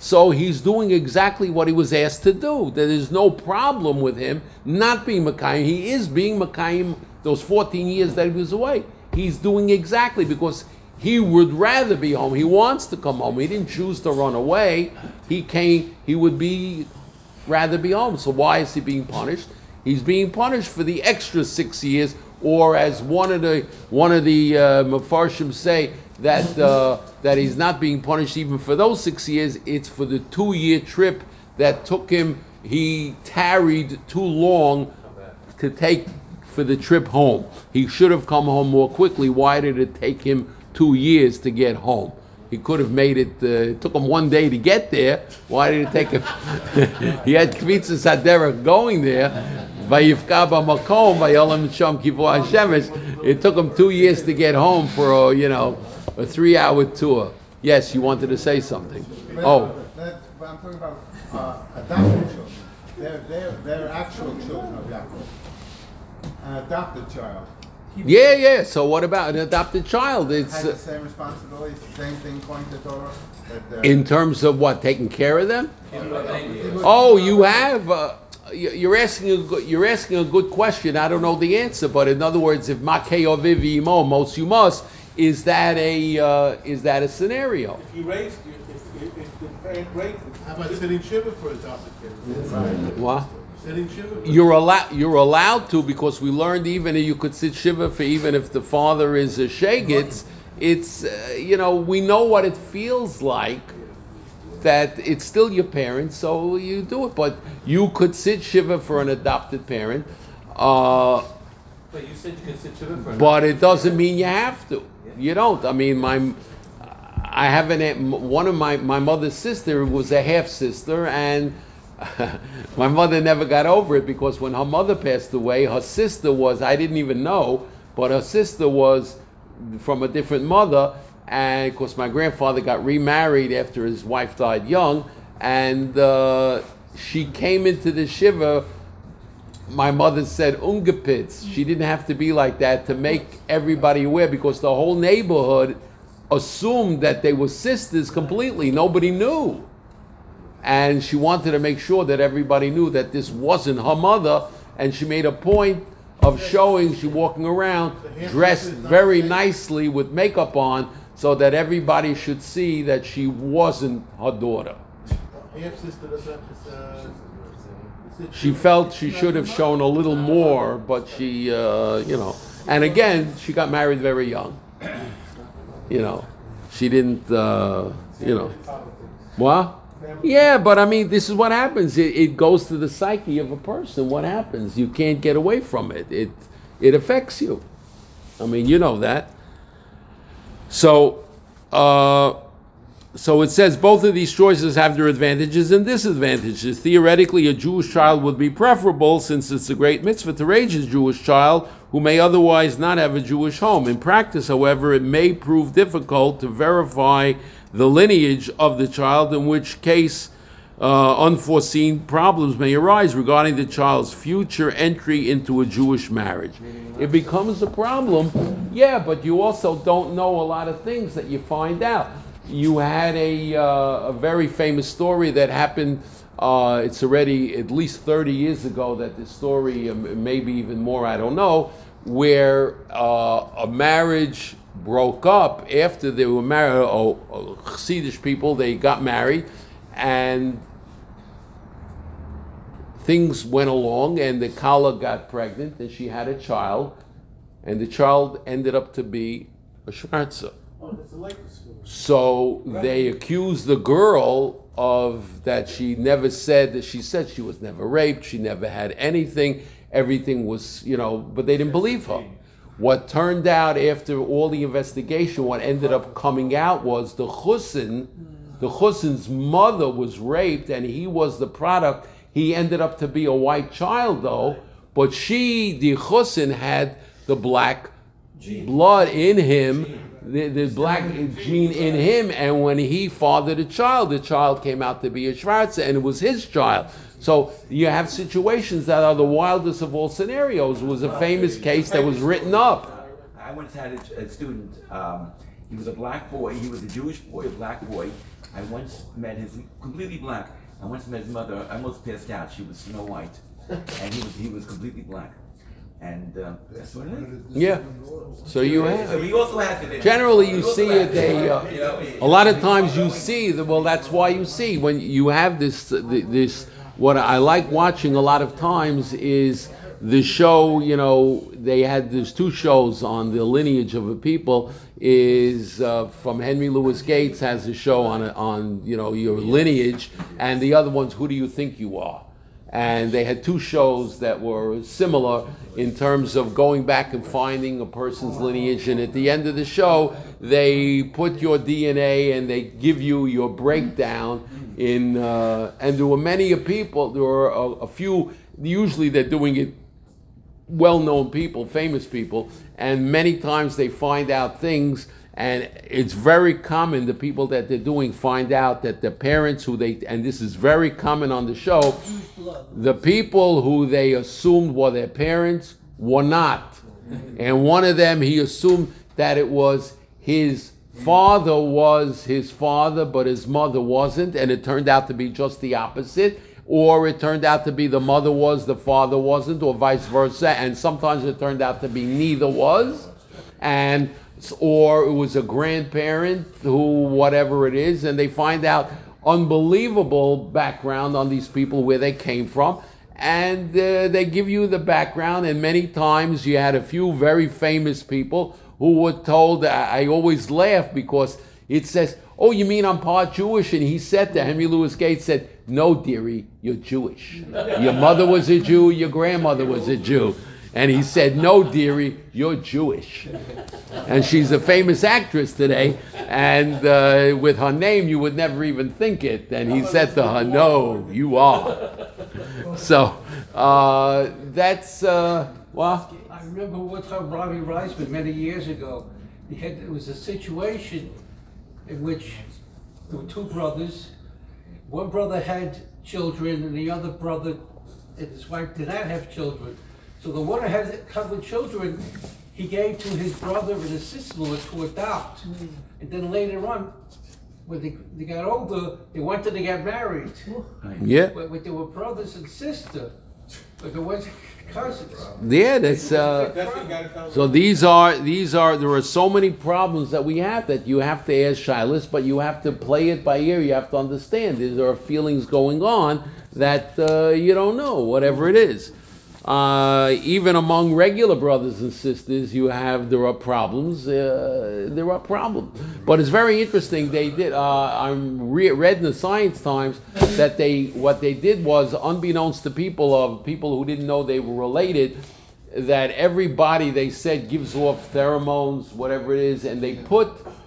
So he's doing exactly what he was asked to do. There is no problem with him not being Mekayim. He is being Mekayim those fourteen years that he was away. He's doing exactly because he would rather be home. He wants to come home. He didn't choose to run away. He came, he would be rather be home. So why is he being punished? He's being punished for the extra six years, or as one of the one of the uh, Mefarshim say, that uh, that he's not being punished even for those six years. It's for the two-year trip that took him. He tarried too long to take for the trip home. He should have come home more quickly. Why did it take him two years to get home? He could have made it. Uh, it took him one day to get there. Why did it take him? He had Kvitzas Haderech going there. Vayifka b'makom vayolam sham kivur hashemesh. It took him two years to get home for a, you know, a three-hour tour. Yes, you wanted to say something. But, Oh, uh, that, but I'm talking about uh, adopted children. They're, they're, they're actual children of Yaakov. An adopted child yeah, yeah. So what about an adopted child? It's has the uh, same responsibilities, the same thing according to Torah. That they're- in terms of what, taking care of them. Oh, you have. Uh, you- you're asking a good, you're asking a good question. I don't know the answer, but in other words, if makei oviv imo mos you must, is that a uh, is that a scenario? If you raised, if, if, if the parent raised it. How about sitting shiva for adopted kids? What? Sitting shiva for You're allowed. You're allowed to, because we learned even if you could sit shiva for even if the father is a shegitz. It's uh, you know, we know what it feels like. That it's still your parents, so you do it. But you could sit shiva for an adopted parent, uh, But you said you can sit shiva for an but it doesn't mean you have to. You don't. I mean, my I have an aunt- one of my my mother's sister was a half sister, and my mother never got over it because when her mother passed away, her sister was, I didn't even know, but her sister was from a different mother, and of course my grandfather got remarried after his wife died young, and uh, she came into the shiva. My mother said ungepitz. She didn't have to be like that to make everybody aware, because the whole neighborhood assumed that they were sisters completely. Nobody knew. And she wanted to make sure that everybody knew that this wasn't her mother, and she made a point of showing she walking around dressed very nicely with makeup on so that everybody should see that she wasn't her daughter. half sister does that. Uh, sit She shiva. felt she should have shown a little more, but she, uh, you know, and again, she got married very young. You know, she didn't, uh, you know. What? Yeah, but I mean, this is what happens. It, it goes to the psyche of a person. What happens? You can't get away from it. It it affects you. I mean, you know that. So, uh, so it says both of these choices have their advantages and disadvantages. Theoretically, a Jewish child would be preferable, since it's a great mitzvah to raise a Jewish child who may otherwise not have a Jewish home. In practice, however, it may prove difficult to verify the lineage of the child, in which case uh, unforeseen problems may arise regarding the child's future entry into a Jewish marriage. It becomes a problem, yeah, but you also don't know a lot of things that you find out. You had a, uh, a very famous story that happened, uh, it's already at least thirty years ago that the story, um, maybe even more, I don't know, where uh, a marriage broke up after they were married. Oh, oh, Chassidish people, they got married, and things went along, and the Kala got pregnant, and she had a child, and the child ended up to be a Schwarzer. Oh, that's a Lakers school. So they accused the girl of that she never said, that she said she was never raped, she never had anything, everything was, you know, but they didn't believe her. What turned out after all the investigation, what ended up coming out was the Chussin, the Chussin's mother was raped, and he was the product. He ended up to be a white child though, but she, the Chussin, had the black blood in him, the, the black gene in him, and when he fathered a child, the child came out to be a Schwarzer, and it was his child. So you have situations that are the wildest of all scenarios. It was a famous case that was written up. I once had a, a student, um, he was a black boy, he was a Jewish boy, a black boy. I once met his completely black. I once met his mother. I almost passed out. She was Snow White, and he was he was completely black. And uh, that's what it is. Yeah. So you So have. he also has it. Generally, He you also see has it. They uh, You know, a lot of times you see that. Well, that's why you see when you have this this. What I like watching a lot of times is the show. You know, they had there's two shows on the lineage of a people. Is uh, from Henry Louis Gates has a show on on you know your lineage, and the other one's Who Do You Think You Are? And they had two shows that were similar in terms of going back and finding a person's lineage. And at the end of the show, they put your D N A and they give you your breakdown. In uh, and there were many people. There were a, a few. Usually, they're doing it. Well-known people, famous people, and many times they find out things. And it's very common, the people that they're doing find out that the parents who they, and this is very common on the show, the people who they assumed were their parents were not. And one of them, he assumed that it was his father was his father, but his mother wasn't, and it turned out to be just the opposite. Or it turned out to be the mother was, the father wasn't, or vice versa. And sometimes it turned out to be neither was. And or it was a grandparent who, whatever it is, and they find out unbelievable background on these people, where they came from, and uh, they give you the background. And many times you had a few very famous people who were told, I, I always laugh because it says, oh, you mean I'm part Jewish? And he said to Henry Louis Gates, said, no, dearie, you're Jewish. Your mother was a Jew, your grandmother was a Jew. And he said, no, dearie, you're Jewish. And she's a famous actress today, and uh, with her name, you would never even think it. And he said to her, no, you are. So, uh, that's, uh, well. I remember one time Robbie Reisman, many years ago, he had, it was a situation in which there were two brothers. One brother had children, and the other brother and his wife did not have children. So the one who had a couple of children, he gave to his brother and his sister-in-law to adopt. And then later on, when they, they got older, they wanted to get married. Yeah. But, but they were brothers and sisters, but they weren't cousins. Yeah, that's uh, so these are these are there are so many problems that we have that you have to ask Shilas, but you have to play it by ear. You have to understand there are feelings going on that uh, you don't know, whatever it is. Uh, even among regular brothers and sisters, you have there are problems. Uh, there are problems, but it's very interesting. They did. Uh, I re- read in the Science Times that they what they did was, unbeknownst to people of people who didn't know they were related, that everybody they said gives off pheromones, whatever it is, and they put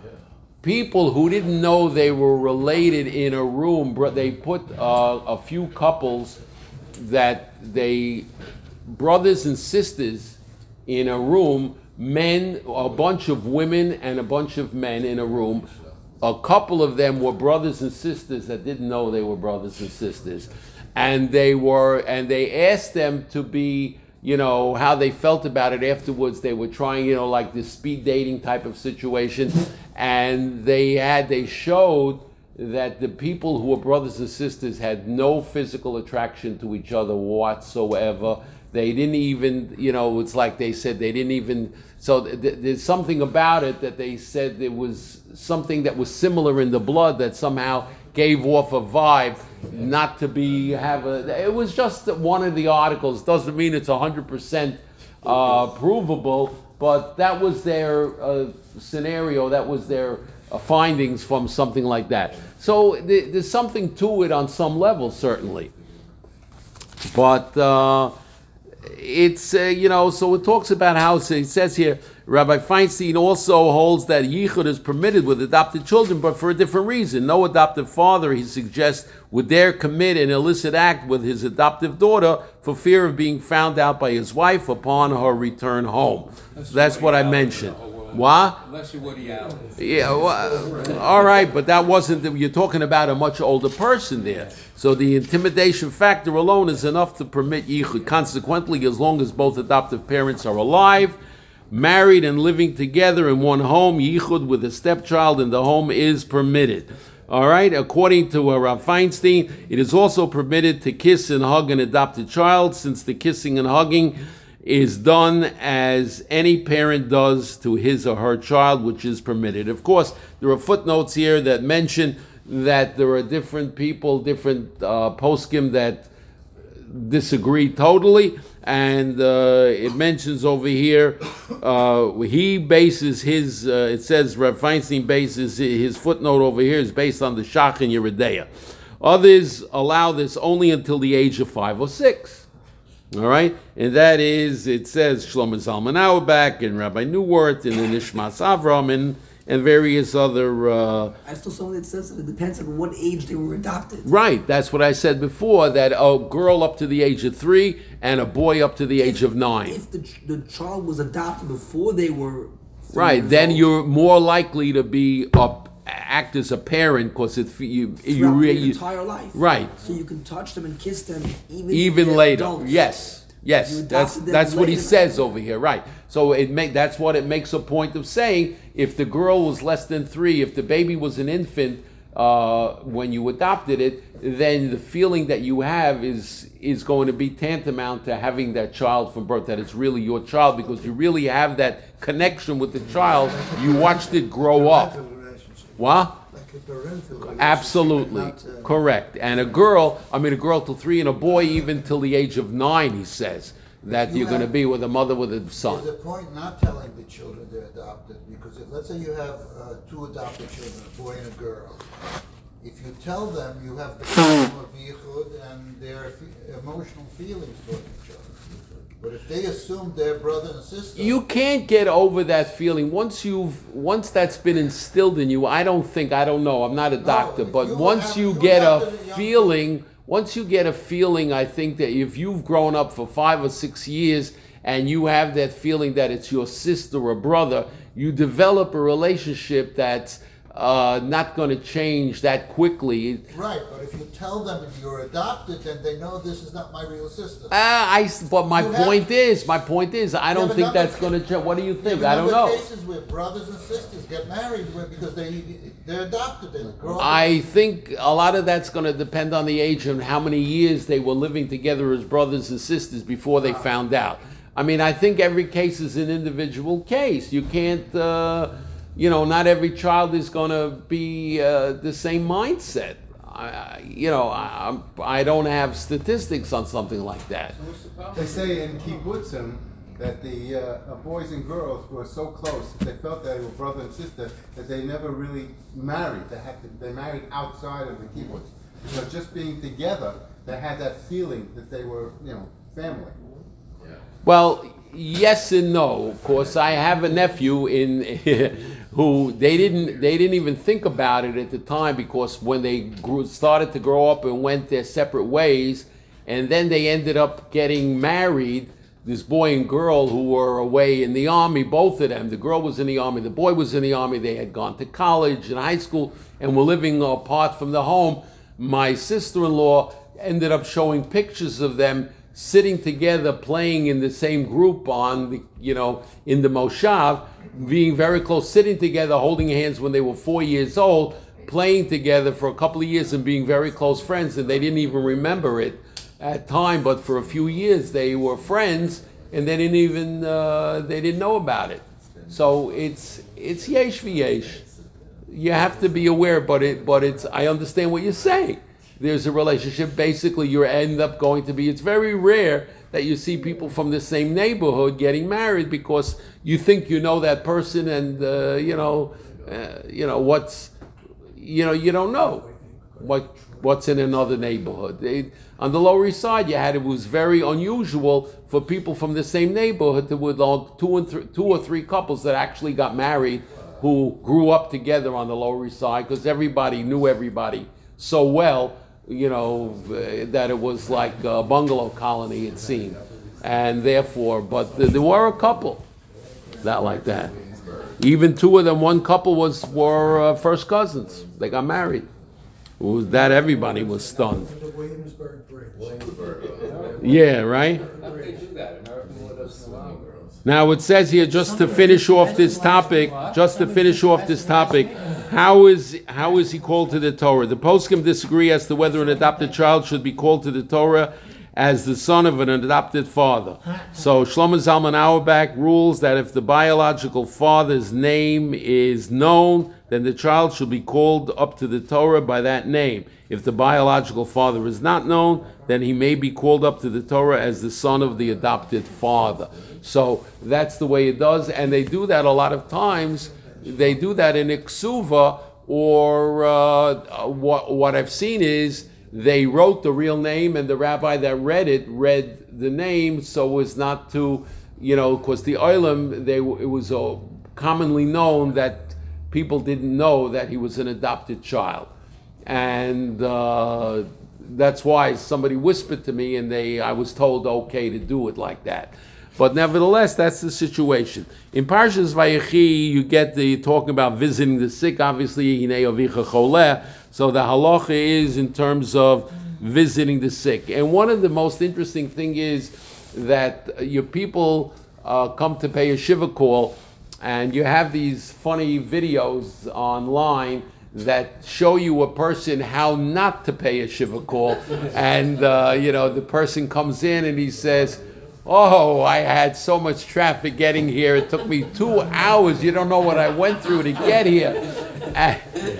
people who didn't know they were related in a room. They put uh, a few couples that they. Brothers and sisters in a room, men, a bunch of women and a bunch of men in a room. A couple of them were brothers and sisters that didn't know they were brothers and sisters. And they were, and they asked them to be, you know, how they felt about it afterwards. They were trying, you know, like this speed dating type of situation. And they had, they showed that the people who were brothers and sisters had no physical attraction to each other whatsoever. They didn't even, you know, it's like they said they didn't even, so th- there's something about it that they said there was something that was similar in the blood that somehow gave off a vibe not to be, have a, it was just one of the articles. Doesn't mean it's one hundred percent uh, provable, but that was their uh, scenario, that was their uh, findings from something like that. So th- there's something to it on some level, certainly. But, uh, it's, uh, you know, so it talks about how, so it says here, Rabbi Feinstein also holds that yichud is permitted with adopted children, but for a different reason. No adoptive father, he suggests, would dare commit an illicit act with his adoptive daughter for fear of being found out by his wife upon her return home. That's, That's what I mentioned. What? Unless you're Woody Allen. Yeah, well, all right, but that wasn't, the, you're talking about a much older person there. So the intimidation factor alone is enough to permit yichud. Consequently, as long as both adoptive parents are alive, married and living together in one home, yichud with a stepchild in the home is permitted. All right, according to uh, Rav Feinstein, it is also permitted to kiss and hug an adopted child, since the kissing and hugging is done as any parent does to his or her child, which is permitted. Of course, there are footnotes here that mention that there are different people, different uh, poskim that disagree totally, and uh, it mentions over here, uh, he bases his, uh, it says Rav Feinstein bases his footnote over here is based on the Shach and Yeridea. Others allow this only until the age of five or six. All right, and that is, it says Shlomo Zalman Auerbach and Rabbi Neuwirth and the Nishmas Avram and, and various other. Uh, I still something that says that it depends on what age they were adopted. right, that's what I said before. That a girl up to the age of three and a boy up to the age of nine. If the, the child was adopted before they were three Right, years then old, you're more likely to be up, act as a parent because it you you, throughout re- their you entire life. right. So you can touch them and kiss them even even when they're later. adults. Yes, yes, You that's adopted them that's what he later. says over here, right? So it make that's what it makes a point of saying. If the girl was less than three, if the baby was an infant uh, when you adopted it, then the feeling that you have is is going to be tantamount to having that child from birth. That it's really your child because you really have that connection with the child. You watched it grow up. What? Like a parental relationship, Absolutely not, uh, correct. And a girl, I mean, a girl till three, and a boy even till the age of nine. He says that You you're going to have- be with a mother with a son. There's a point not telling the children they're adopted, because if, let's say you have uh, two adopted children, a boy and a girl. If you tell them, you have the problem of yichud and their fe- emotional feelings toward each other. But if they assume they're brother and sister, You can't get over that feeling once you've once that's been instilled in you. I don't think I don't know. I'm not a doctor, if but you once have- you you get a adopted a young feeling, once you get a feeling, I think that if you've grown up for five or six years and you have that feeling that it's your sister or brother, you develop a relationship that's uh, not going to change that quickly. right, but if you tell them you're adopted, then they know this is not my real sister. Uh, I, but my You have- point is, my point is, I You don't have a think number that's of- going to change. What do you There think? are I a don't number of know. cases where brothers and sisters get married where- because they, they're adopted, they grow up. I think a lot of that's going to depend on the age and how many years they were living together as brothers and sisters before they found out. I mean, I think every case is an individual case. You can't, uh, you know, not every child is going to be uh, the same mindset. I, I- you know, I, I'm- I don't have statistics on something like that. They say in kibbutzim that the uh, uh, boys and girls were so close that they felt they were brother and sister that they never really married. They had to, they married outside of the kibbutz. So just being together, they had that feeling that they were, you know, family. Well, yes and no. Of course, I have a nephew in who they didn't they didn't even think about it at the time, because when they grew, started to grow up and went their separate ways, and then they ended up getting married. This boy and girl who were away in the army, both of them. The girl was in the army, the boy was in the army. They had gone to college and high school and were living apart from the home. My sister-in-law ended up showing pictures of them sitting together, playing in the same group on the, you know, in the Moshav, being very close, sitting together, holding hands when they were four years old, playing together for a couple of years and being very close friends, and they didn't even remember it at time, but for a few years they were friends, and they didn't even uh, they didn't know about it. So it's it's yesh v'yesh. You have to be aware, but it but it's I understand what you're saying. There's a relationship. Basically, you end up going to be. It's very rare that you see people from the same neighborhood getting married because you think you know that person, and uh, you know, uh, you know what's, you know, you don't know what what's in another neighborhood. They, on the Lower East Side, you had it was very unusual for people from the same neighborhood to with two and th- two or three couples that actually got married who grew up together on the Lower East Side, because everybody knew everybody so well, you know, uh, that it was like a bungalow colony, it seemed. And therefore, but th- there were a couple that like that. Even two of them, one couple was were uh, first cousins. They got married. Was that everybody was stunned. The Williamsburg Bridge. Yeah, right? How do they do that? American law doesn't allow it. Now it says here, just to finish off this topic, just to finish off this topic, how is how is he called to the Torah? The poskim disagree as to whether an adopted child should be called to the Torah as the son of an adopted father. So Shlomo Zalman Auerbach rules that if the biological father's name is known, then the child should be called up to the Torah by that name. If the biological father is not known, then he may be called up to the Torah as the son of the adopted father. So that's the way it does, and they do that a lot of times. They do that in Iksuva, or uh, what, what I've seen is they wrote the real name, and the rabbi that read it read the name so as not to, you know, because the Olam, they it was uh, commonly known that people didn't know that he was an adopted child, and uh, that's why somebody whispered to me, and they I was told okay to do it like that. But nevertheless, that's the situation. In Parshas Vayechi, you get the talking about visiting the sick. Obviously, Hinei Avicha Choleh. So the halacha is in terms of visiting the sick. And one of the most interesting thing is that your people uh, come to pay a shiva call, and you have these funny videos online that show you a person how not to pay a shiva call. And uh, you know, the person comes in and he says, "Oh, I had so much traffic getting here. It took me two hours. You don't know what I went through to get here." And,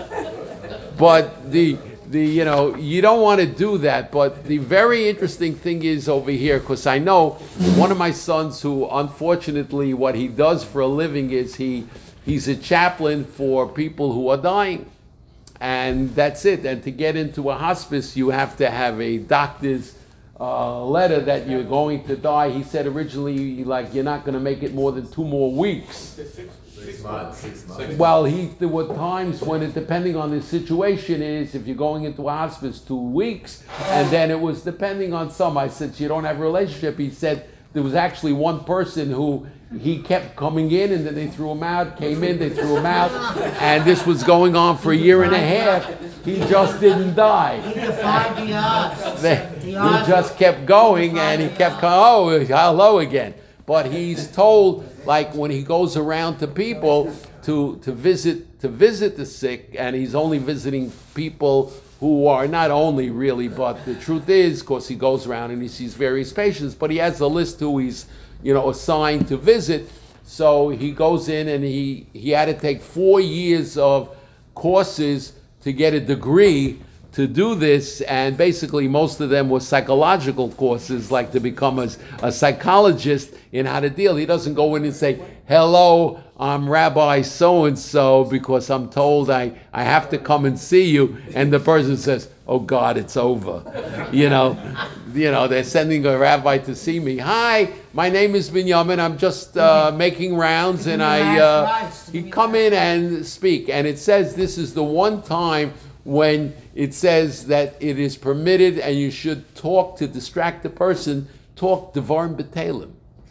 but the the you know you don't want to do that. But the very interesting thing is over here, because I know one of my sons who, unfortunately, what he does for a living is he he's a chaplain for people who are dying, and that's it. And to get into a hospice, you have to have a doctor's Uh, letter that you're going to die. He said originally, like, you're not going to make it more than two more weeks. Six months. Six months. Well, he there were times when it, depending on the situation, is if you're going into a hospice, two weeks, and then it was depending on some. I said, you don't have a relationship. He said there was actually one person who he kept coming in, and then they threw him out. Came in, they threw him out, and this was going on for a year and a half. He just didn't die. He defied the odds. They, he just kept going, and he kept going, oh, hello again. But he's told, like when he goes around to people to, to visit to visit the sick, and he's only visiting people who are not only really, but the truth is, of course, he goes around and he sees various patients, but he has a list who he's, you know, assigned to visit. So he goes in and he, he had to take four years of courses to get a degree to do this, and basically most of them were psychological courses, like to become a, a psychologist in how to deal. He doesn't go in and say, "Hello, I'm Rabbi so-and-so because I'm told I, I have to come and see you," and the person says, "Oh God, it's over." You know, you know, they're sending a rabbi to see me. "Hi, my name is Binyamin. I'm just uh, making rounds, and I uh, he come in and speak." And it says this is the one time when it says that it is permitted and you should talk to distract the person, talk devarim b'telim.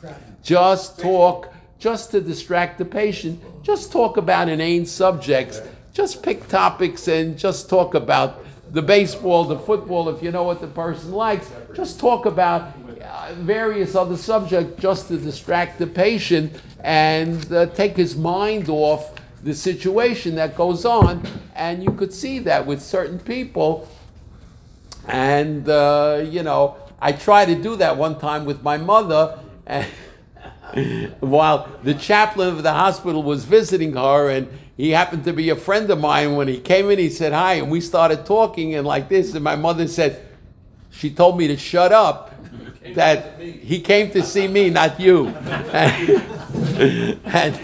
Just talk, just to distract the patient, just talk about inane subjects, just pick topics and just talk about the baseball, the football, if you know what the person likes, just talk about uh, various other subjects just to distract the patient and uh, take his mind off the situation that goes on. And you could see that with certain people. And, uh, you know, I tried to do that one time with my mother, and while the chaplain of the hospital was visiting her, and he happened to be a friend of mine. When he came in, he said hi, and we started talking and like this, and my mother said, she told me to shut up, that he came to see me, not you. and, and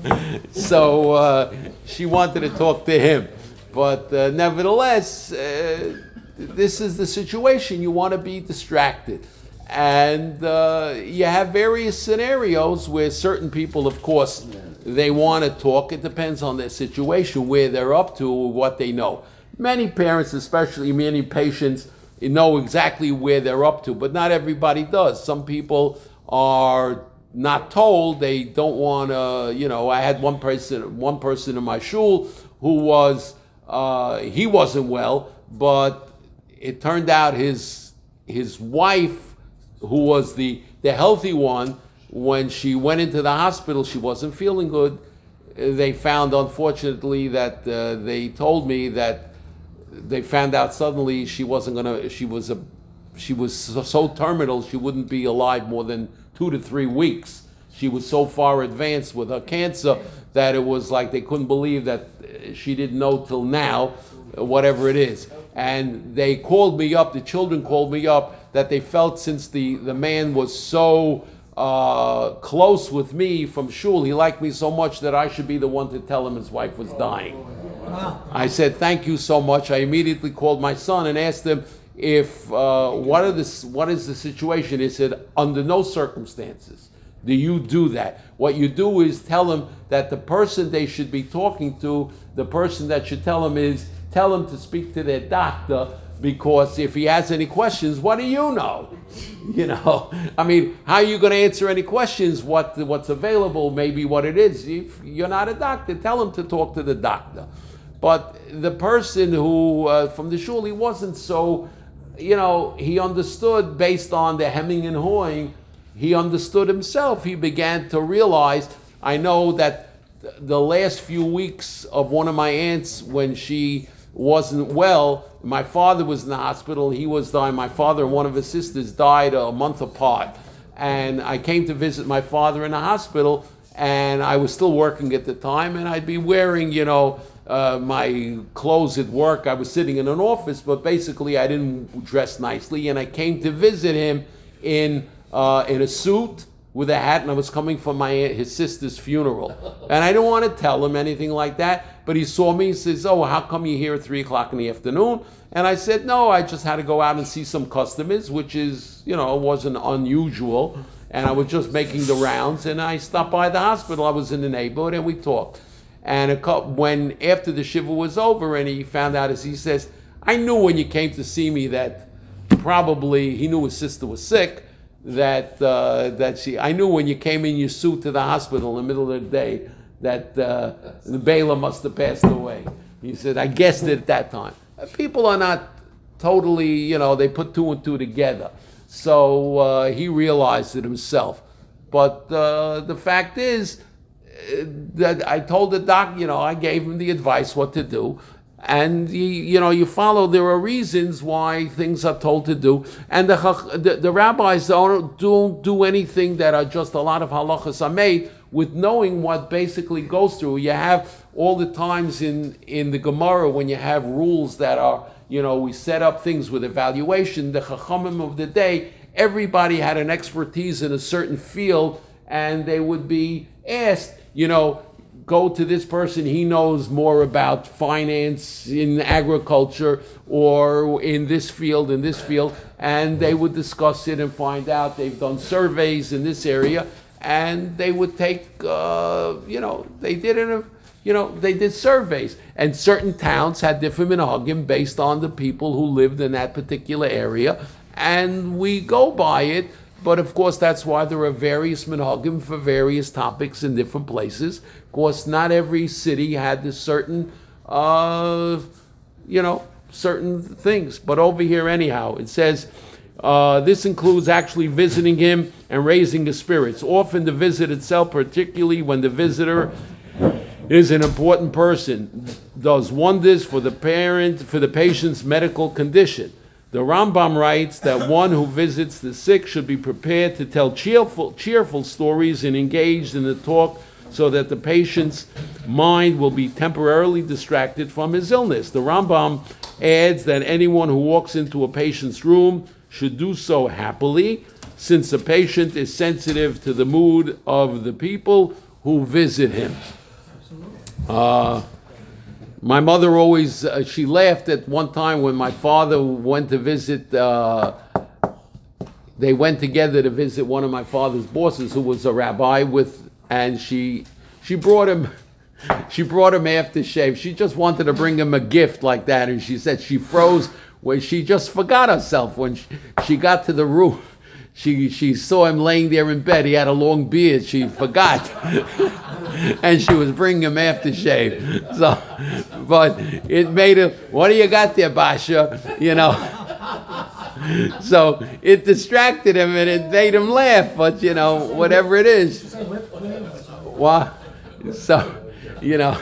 so uh, she wanted to talk to him. But uh, nevertheless, uh, this is the situation. You want to be distracted. And uh, you have various scenarios where certain people, of course, they want to talk. It depends on their situation, where they're up to, what they know. Many parents, especially many patients, know exactly where they're up to, but not everybody does. Some people are not told. They don't want to, you know, I had one person, one person in my shul who was, uh, he wasn't well, but it turned out his his wife, who was the the healthy one, when she went into the hospital, she wasn't feeling good. They found, unfortunately, that uh, they told me that they found out suddenly she wasn't gonna. She was a, she was so, so terminal she wouldn't be alive more than two to three weeks. She was so far advanced with her cancer that it was like they couldn't believe that she didn't know till now, whatever it is. And they called me up. The children called me up that they felt since the the man was so Uh, close with me from shul, he liked me so much that I should be the one to tell him his wife was dying. I said, thank you so much. I immediately called my son and asked him if, uh, what, are this, what is the situation? He said, under no circumstances do you do that. What you do is tell him that the person they should be talking to, the person that should tell him is, tell him to speak to their doctor, because if he has any questions, what do you know? You know, I mean, how are you going to answer any questions? What what's available, maybe what it is. If you're not a doctor, tell him to talk to the doctor. But the person who uh, from the shul, he wasn't so, you know, he understood based on the hemming and hawing. He understood himself. He began to realize. I know that the last few weeks of one of my aunts, when she wasn't well, my father was in the hospital, he was dying. My father and one of his sisters died a month apart. And I came to visit my father in the hospital, and I was still working at the time, and I'd be wearing, you know, uh, my clothes at work. I was sitting in an office, but basically I didn't dress nicely, and I came to visit him in uh, in a suit with a hat, and I was coming from my his sister's funeral. And I didn't want to tell him anything like that, but he saw me, he says, oh, how come you're here at three o'clock in the afternoon? And I said, no, I just had to go out and see some customers, which is, you know, wasn't unusual. And I was just making the rounds, and I stopped by the hospital. I was in the neighborhood, and we talked. And a couple, when, after the shiva was over, and he found out, as he says, I knew when you came to see me that probably, he knew his sister was sick, that uh, that she, I knew when you came in your suit to the hospital in the middle of the day that uh, the Bela must have passed away. He said, I guessed it at that time. People are not totally, you know, they put two and two together. So uh, he realized it himself. But uh, the fact is uh, that I told the doc, you know, I gave him the advice what to do. And you, you know, you follow. There are reasons why things are told to do, and the the, the rabbis don't don't do anything that are just a lot of halachas are made with knowing what basically goes through. You have all the times in in the Gemara when you have rules that are, you know, we set up things with evaluation. The chachamim of the day, everybody had an expertise in a certain field, and they would be asked, you know, go to this person, he knows more about finance in agriculture or in this field, in this field, and they would discuss it and find out. They've done surveys in this area, and they would take, uh, you know, they did it, you know, they did surveys, and certain towns had different minhagim based on the people who lived in that particular area, and we go by it. But of course, that's why there are various minhagim for various topics in different places. Of course, not every city had this certain, uh, you know, certain things. But over here, anyhow, it says, uh, this includes actually visiting him and raising his spirits. Often the visit itself, particularly when the visitor is an important person, does wonders for the parent, for the patient's medical condition. The Rambam writes that one who visits the sick should be prepared to tell cheerful, cheerful stories and engaged in the talk so that the patient's mind will be temporarily distracted from his illness. The Rambam adds that anyone who walks into a patient's room should do so happily, since the patient is sensitive to the mood of the people who visit him. Uh, My mother always, uh, she laughed at one time when my father went to visit, uh, they went together to visit one of my father's bosses who was a rabbi with, and she she brought him, she brought him aftershave. She just wanted to bring him a gift like that, and she said she froze when she just forgot herself. When she, she got to the room, she, she saw him laying there in bed. He had a long beard. She forgot. and she was bringing him aftershave. So, but it made him, what do you got there, Basha? You know. So it distracted him and it made him laugh, but you know, whatever it is. What? So, you know.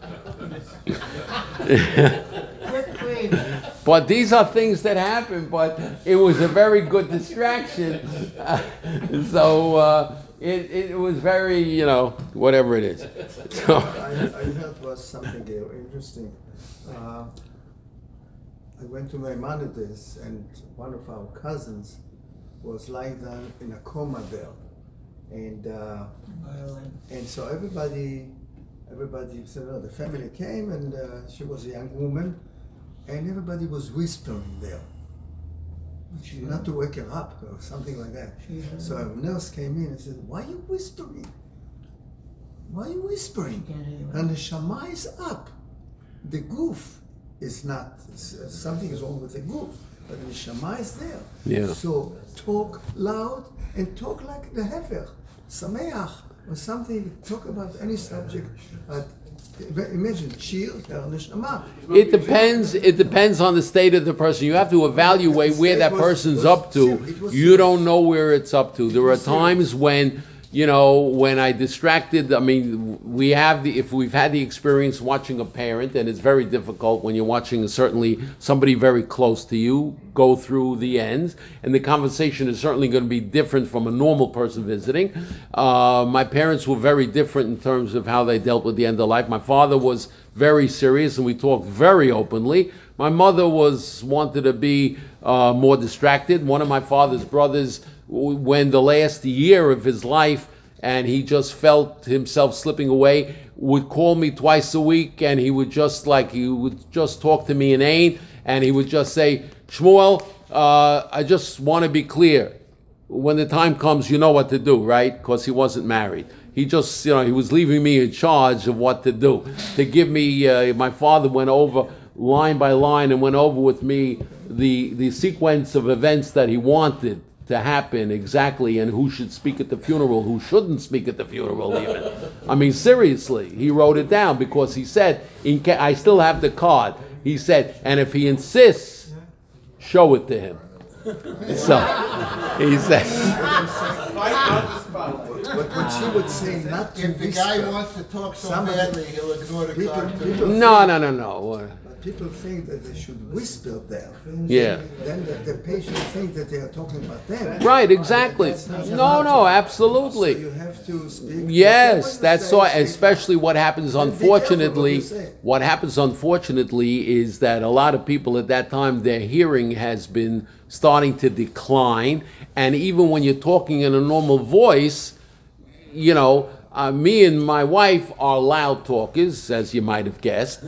But these are things that happen, but it was a very good distraction. Uh, so uh, it, it was very, you know, whatever it is. So. I, I heard was something interesting. Uh, I went to Maimonides, and one of our cousins was lying down in a coma there. And uh, and so everybody, everybody, so the family came, and uh, she was a young woman, and everybody was whispering there, not to wake her up or something like that. So a nurse came in and said, "Why are you whispering? Why are you whispering?" And the shama is up. The goof is not, something is wrong with the goof, but the neshama is there. Yeah. So talk loud and talk like the hefer, sameach, or something, talk about any subject. But imagine, shir, her neshama. It depends. It depends on the state of the person. You have to evaluate where that person's up to. You don't know where it's up to. There are times when, you know, when I distracted. I mean, we have the if we've had the experience watching a parent, and it's very difficult when you're watching certainly somebody very close to you go through the ends, and the conversation is certainly going to be different from a normal person visiting. Uh, my parents were very different in terms of how they dealt with the end of life. My father was very serious, and we talked very openly. My mother was wanted to be uh, more distracted. One of my father's brothers, when the last year of his life, and he just felt himself slipping away, would call me twice a week, and he would just like he would just talk to me in Ain, and he would just say, "Shmuel, uh, I just want to be clear. When the time comes, you know what to do, right?" Because he wasn't married. He just, you know, he was leaving me in charge of what to do. To give me, uh, my father went over line by line and went over with me the the sequence of events that he wanted to happen exactly, and who should speak at the funeral, who shouldn't speak at the funeral even. I mean, seriously, he wrote it down because he said, in ca- I still have the card. He said, and if he insists, show it to him. So, he said. But what she would say, not to If the whisper. guy wants to talk so Somebody- badly, he'll ignore the people, card. people No, think- no, no, no. But people think that they should whisper there. Yeah. Then the, the patient think that they are talking about them. Right, exactly. That's not No, allowed. no, absolutely. So you have to speak. Yes, whatever you that's say, so. speak- Especially what happens, And be careful what unfortunately. you say. What happens, unfortunately, is that a lot of people at that time, their hearing has been starting to decline, and even when you're talking in a normal voice, you know, uh, me and my wife are loud talkers, as you might have guessed.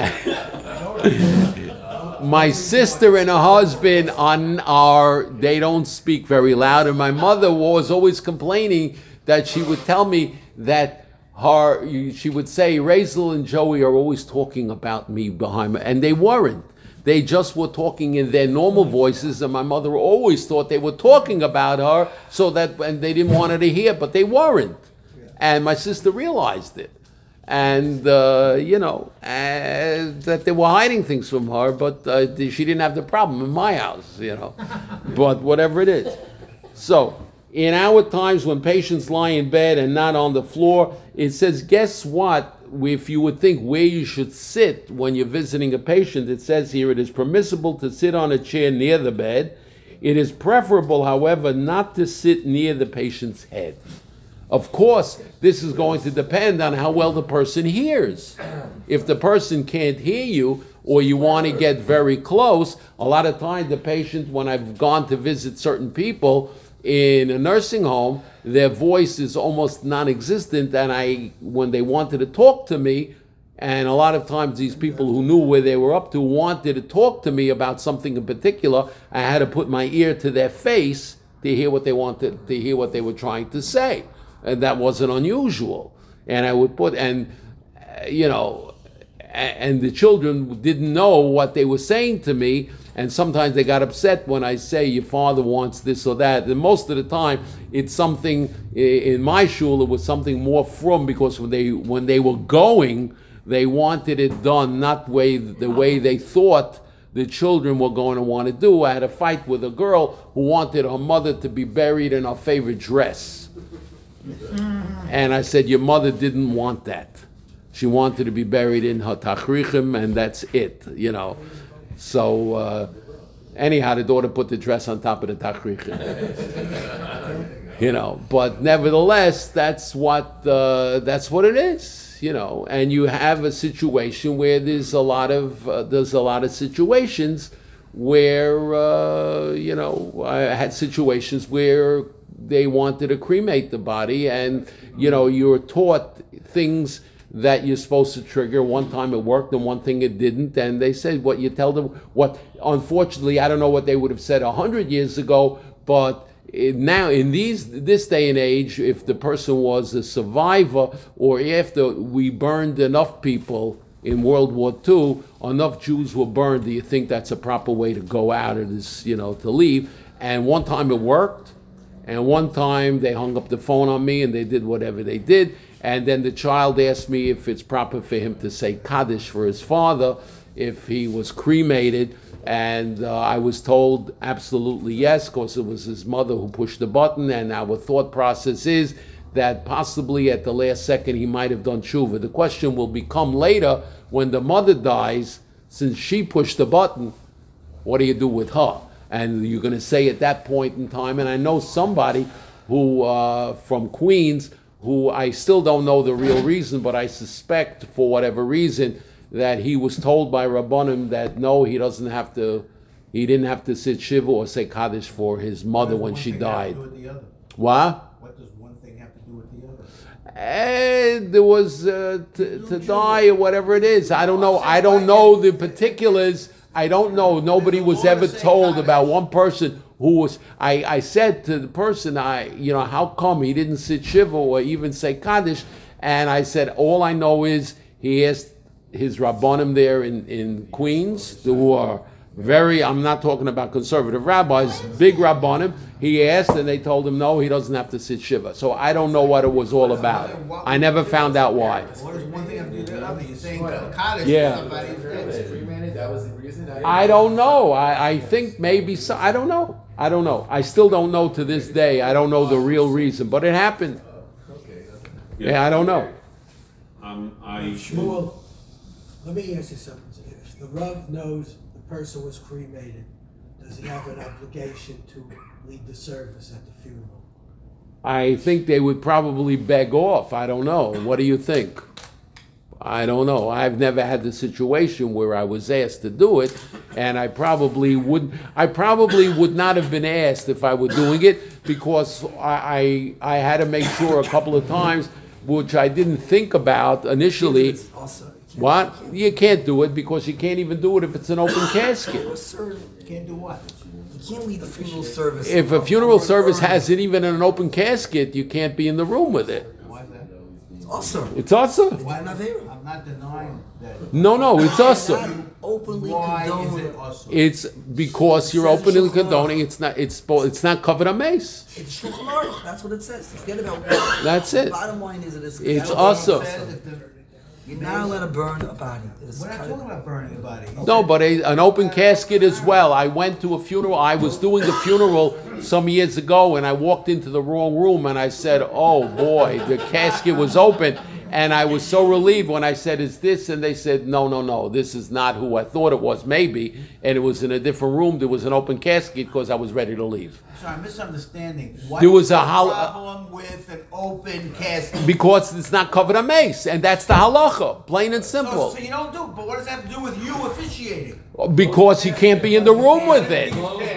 My sister and her husband on are they don't speak very loud, and my mother was always complaining that she would tell me that her she would say Raizel and Joey are always talking about me behind me, and they weren't. They just were talking in their normal voices, and my mother always thought they were talking about her, so that and they didn't want her to hear, but they weren't. And my sister realized it, and uh, you know, uh, that they were hiding things from her, but uh, she didn't have the problem in my house, you know. But whatever it is, so in our times when patients lie in bed and not on the floor, it says, guess what? If you would think where you should sit when you're visiting a patient, it says here, it is permissible to sit on a chair near the bed. It is preferable, however, not to sit near the patient's head. Of course, this is going to depend on how well the person hears. If the person can't hear you, or you want to get very close, a lot of times the patient, when I've gone to visit certain people in a nursing home, their voice is almost non-existent, and I, when they wanted to talk to me, and a lot of times these people who knew where they were up to wanted to talk to me about something in particular, I had to put my ear to their face to hear what they wanted, to hear what they were trying to say. And that wasn't unusual. And I would put, and, uh, you know, and the children didn't know what they were saying to me, and sometimes they got upset when I say your father wants this or that. And most of the time, it's something in my shul. It was something more from, because when they when they were going, they wanted it done not way the way they thought the children were going to want to do. I had a fight with a girl who wanted her mother to be buried in her favorite dress, and I said, your mother didn't want that. She wanted to be buried in her tachrichim, and that's it, you know. So, uh, anyhow, the daughter put the dress on top of the tachrichim. You know, but nevertheless, that's what uh, that's what it is, you know. And you have a situation where there's a lot of uh, there's a lot of situations where uh, you know, I had situations where they wanted to cremate the body, and you know, you're taught things that you're supposed to trigger. One time it worked and one thing it didn't, and they said what you tell them, what unfortunately I don't know what they would have said a hundred years ago, but it, now in these this day and age, if the person was a survivor, or after we burned enough people in World War Two, enough Jews were burned, do you think that's a proper way to go out of this, you know, to leave? And one time it worked, and one time they hung up the phone on me and they did whatever they did. And then the child asked me if it's proper for him to say Kaddish for his father if he was cremated. And uh, I was told absolutely yes, because it was his mother who pushed the button. And our thought process is that possibly at the last second he might have done tshuva. The question will become later when the mother dies, since she pushed the button, what do you do with her? And you're going to say at that point in time, and I know somebody who uh, from Queens, who I still don't know the real reason, but I suspect for whatever reason that he was told by Rabbanim that no, he doesn't have to, he didn't have to sit Shiva or say Kaddish for his mother when she died. What? What does one thing have to do with the other? And there was uh, to, to die or whatever it is. I don't know. I don't know the particulars. I don't know. Nobody was ever told about one person who was, I, I said to the person, I, you know, how come he didn't sit Shiva or even say Kaddish? And I said, all I know is he asked his Rabbanim there in, in Queens, who are very, I'm not talking about conservative rabbis, big Rabbanim. He asked and they told him, no, he doesn't have to sit Shiva. So I don't know what it was all about. I never found out why. What does one thing have to do with the other? You're saying Kaddish, Yeah. somebody's dead. That was the reason. I don't know. I, I think maybe so. I don't know. I don't know. I still don't know to this day. I don't know the real reason, but it happened. Yeah, I don't know. Um, I. Shmuel, let me ask you something. If the Rav knows the person was cremated, does he have an obligation to lead the service at the funeral? I think they would probably beg off. I don't know. What do you think? I don't know. I've never had the situation where I was asked to do it, and I probably would. I probably would not have been asked if I were doing it, because I I, I had to make sure a couple of times, which I didn't think about initially. What? You can't do it because you can't even do it if it's an open casket. Can't do what? You can't lead the funeral service. If a funeral service has it even in an open casket, you can't be in the room with it. Why is that? It's awesome. It's awesome. Why not? I'm not denying that. No, no, it's awesome. Openly Why is condone. it awesome? It's because you're openly condoning. It's not. It's spo- It's not covered on mace. It's Shulchan Aruch. That's what it says. Forget about what. That's it. Bottom line is it is. It's awesome. You're not allowed to burn a body. It is We're not kind talking of- about burning a body. No, but a, an open casket as well. I went to a funeral. I was doing the funeral some years ago, and I walked into the wrong room, and I said, "Oh boy, the casket was open." And I was so relieved when I said, "Is this?" And they said, "No, no, no. This is not who I thought it was. Maybe." And it was in a different room. There was an open casket because I was ready to leave. Sorry, misunderstanding. What There was is a the hol- problem with an open casket? Because it's not covered on mace, and that's the halacha, plain and simple. So, so you don't do it, but what does that have to do with you officiating? Because you can't be in the room with it.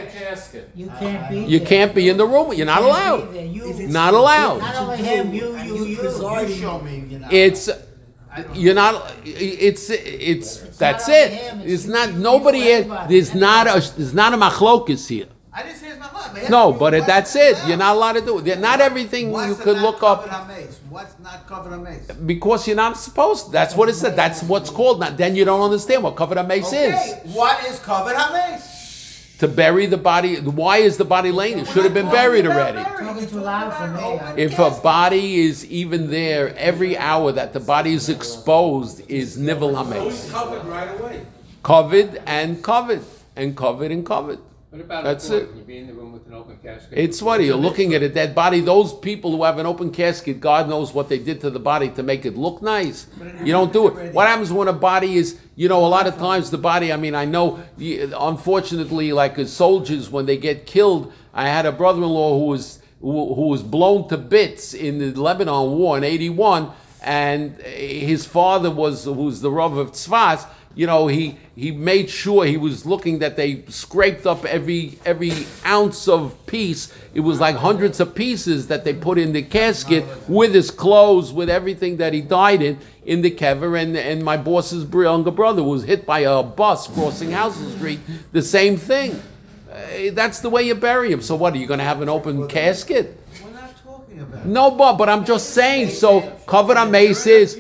You can't be You there. can't be in the room. You're not allowed. You, Not allowed. not only him, you, you, you. You show me, you know. It's you're not. It's it's that's not only it. him, it's It's you, not you, nobody. you, everybody. There's not a there's not a machlokus here. I didn't say it's not luck. asking No, you but what that's is it. You're not allowed to do it. Not everything What's you the could not look covered up hametz? What's not covered hametz? because you're not supposed. That's what it said. That's what's called. Not, then you don't understand what covered mace Okay, is. what is covered hametz? To bury the body. Why is the body laying? It should have been buried already. Talking too loud for me. If a body is even there, every hour that the body is exposed is nivel hametz. Covered right away. Covered and covered and covered and covered. What about That's a boy? it. Can you be in the room with an open casket? It's funny, you're looking at a dead body. Those people who have an open casket, God knows what they did to the body to make it look nice. You don't do it. What happens when a body is, you know, a lot of times the body, I mean, I know, unfortunately, like as soldiers, when they get killed, I had a brother-in-law who was who, who was blown to bits in the Lebanon War in eighty-one, and his father was, who's the Rav of Tzfas, you know, he, he made sure he was looking that they scraped up every every ounce of piece. It was like hundreds of pieces that they put in the casket with his clothes, with everything that he died in, in the kever. And, and my boss's younger brother was hit by a bus crossing Houston Street. The same thing. Uh, that's the way you bury him. So what, are you going to have an open casket? We're not talking about No, but, but I'm just saying, so covered on mace is,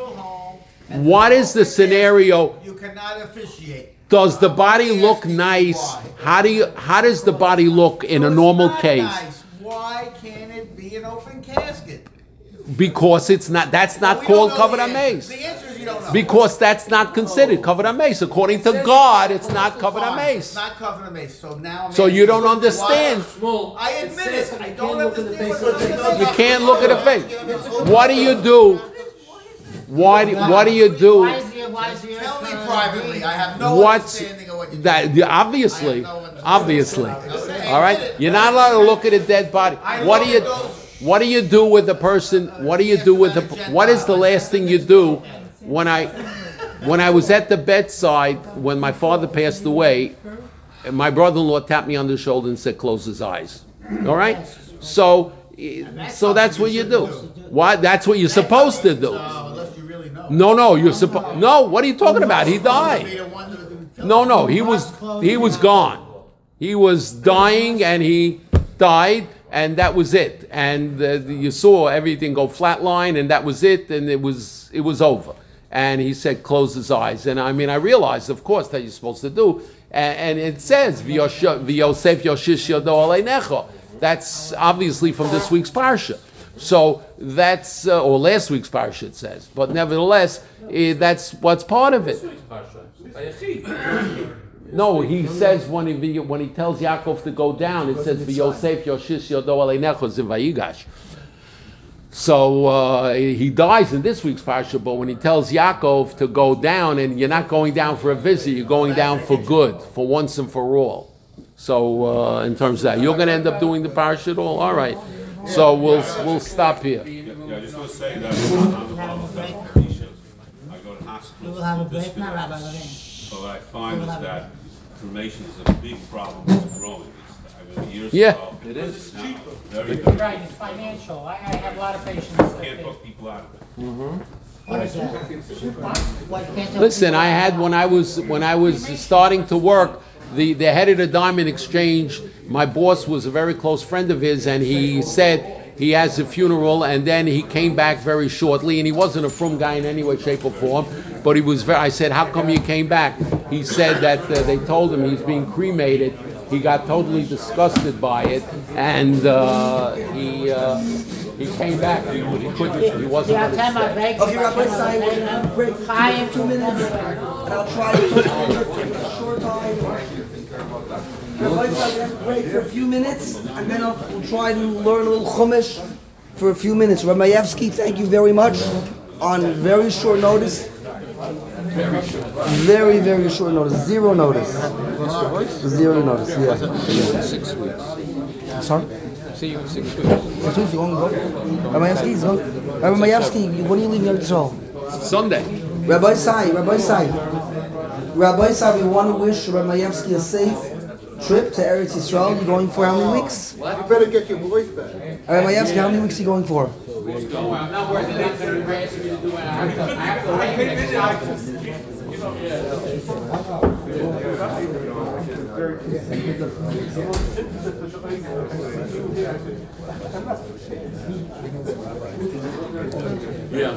what is the scenario? You cannot officiate. Does the body look nice? How do you, how does the body look in a normal Not case? nice. Why can't it be an open casket? Because it's not, that's not We don't called know covered the on answer. mace. The answer is you don't know. Because that's not considered covered on mace. According to God, it's not covered on Fine, It's mace. not covered on mace. So now I'm So you asking don't understand. Why- I admit it. I don't understand what's on the You can't look at a face. What do you do? Why do, what do you do? Why is there, why is there? Tell me privately. I have no What's understanding of what you're that? yeah, Obviously, obviously. All right, you're not allowed to look at a dead body. What do you? What do you do with a person? What do you do with the? What is the last thing you do? When I, when I was at the bedside when my father passed away, my brother-in-law tapped me on the shoulder and said, "Close his eyes." All right, so. So that's what you do. Why? That's what you're supposed to do. No, no, you're supposed. No, what are you talking about? He died. No, no, he was he was gone. He was dying, and he died, and that was it. And uh, you saw everything go flatline, and that was it, and it was it was over. And he said, "Close his eyes." And I mean, I realized, of course, that you're supposed to do. And, and it says, "V'yosef yoshish yodo aleinecho." That's obviously from this week's parsha. So that's, uh, or last week's parsha it says. But nevertheless, uh, that's what's part of it. No, he says when he when he tells Yaakov to go down, it says V'yosef Yoshish Yodo Aleinecho in Vayigash. So uh, he dies in this week's parsha, but when he tells Yaakov to go down, and you're not going down for a visit, you're going down for good, for once and for all. So uh, in terms of that, you're going to end up doing the parsha at all? All right. So we'll we'll stop here. Yeah, I just want to say that I'm a lot of medications. I go to We will hospitals have a with this break now, Rabbi Levin. So what I find is that cremation is a big problem with growing. It's, I mean, years Yeah. ago, It is. now, very, very. Right, it's financial. I, I have a lot of patients. You that can't they- talk people out of it. Mm-hmm. What is that? What, you can't tell Listen, people- I had when I was when I was starting to work, the, the head of the Diamond Exchange, my boss was a very close friend of his, and he said he has a funeral, and then he came back very shortly, and he wasn't a frum guy in any way, shape, or form, but he was very, I said, how come you came back? He said that uh, they told him he's being cremated. He got totally disgusted by it, and uh, he uh, he came back. He, he couldn't, he wasn't Yeah, going I'll tell my to break. Okay, Rabbi Sai, we're gonna have a break for Chaim, two minutes, and I'll try to keep it for a short time. Rabbi Sai, we're gonna have a break for a few minutes, and then I'll, we'll try to learn a little Chumash for a few minutes. Rabbi Yevsky, thank you very much. On very short notice. Very, very short notice. Zero notice. Zero notice, yeah. Six weeks. Sorry? See you in six weeks. Six weeks, you want to go? Rabbi Mayevsky, is going. Rabbi Mayevsky, when are you leaving Eretz Yisrael? Sunday. Rabbi Sai, Rabbi Sai. Rabbi Sai, we want to wish Rabbi Mayevsky a safe trip to Eretz Yisrael. You're going for how many weeks? You better get your voice back. Rabbi Mayevsky, how many weeks are you going for? I'm not worried. They're not going to ask me to do it. I have to, I have to wait next time. Yeah.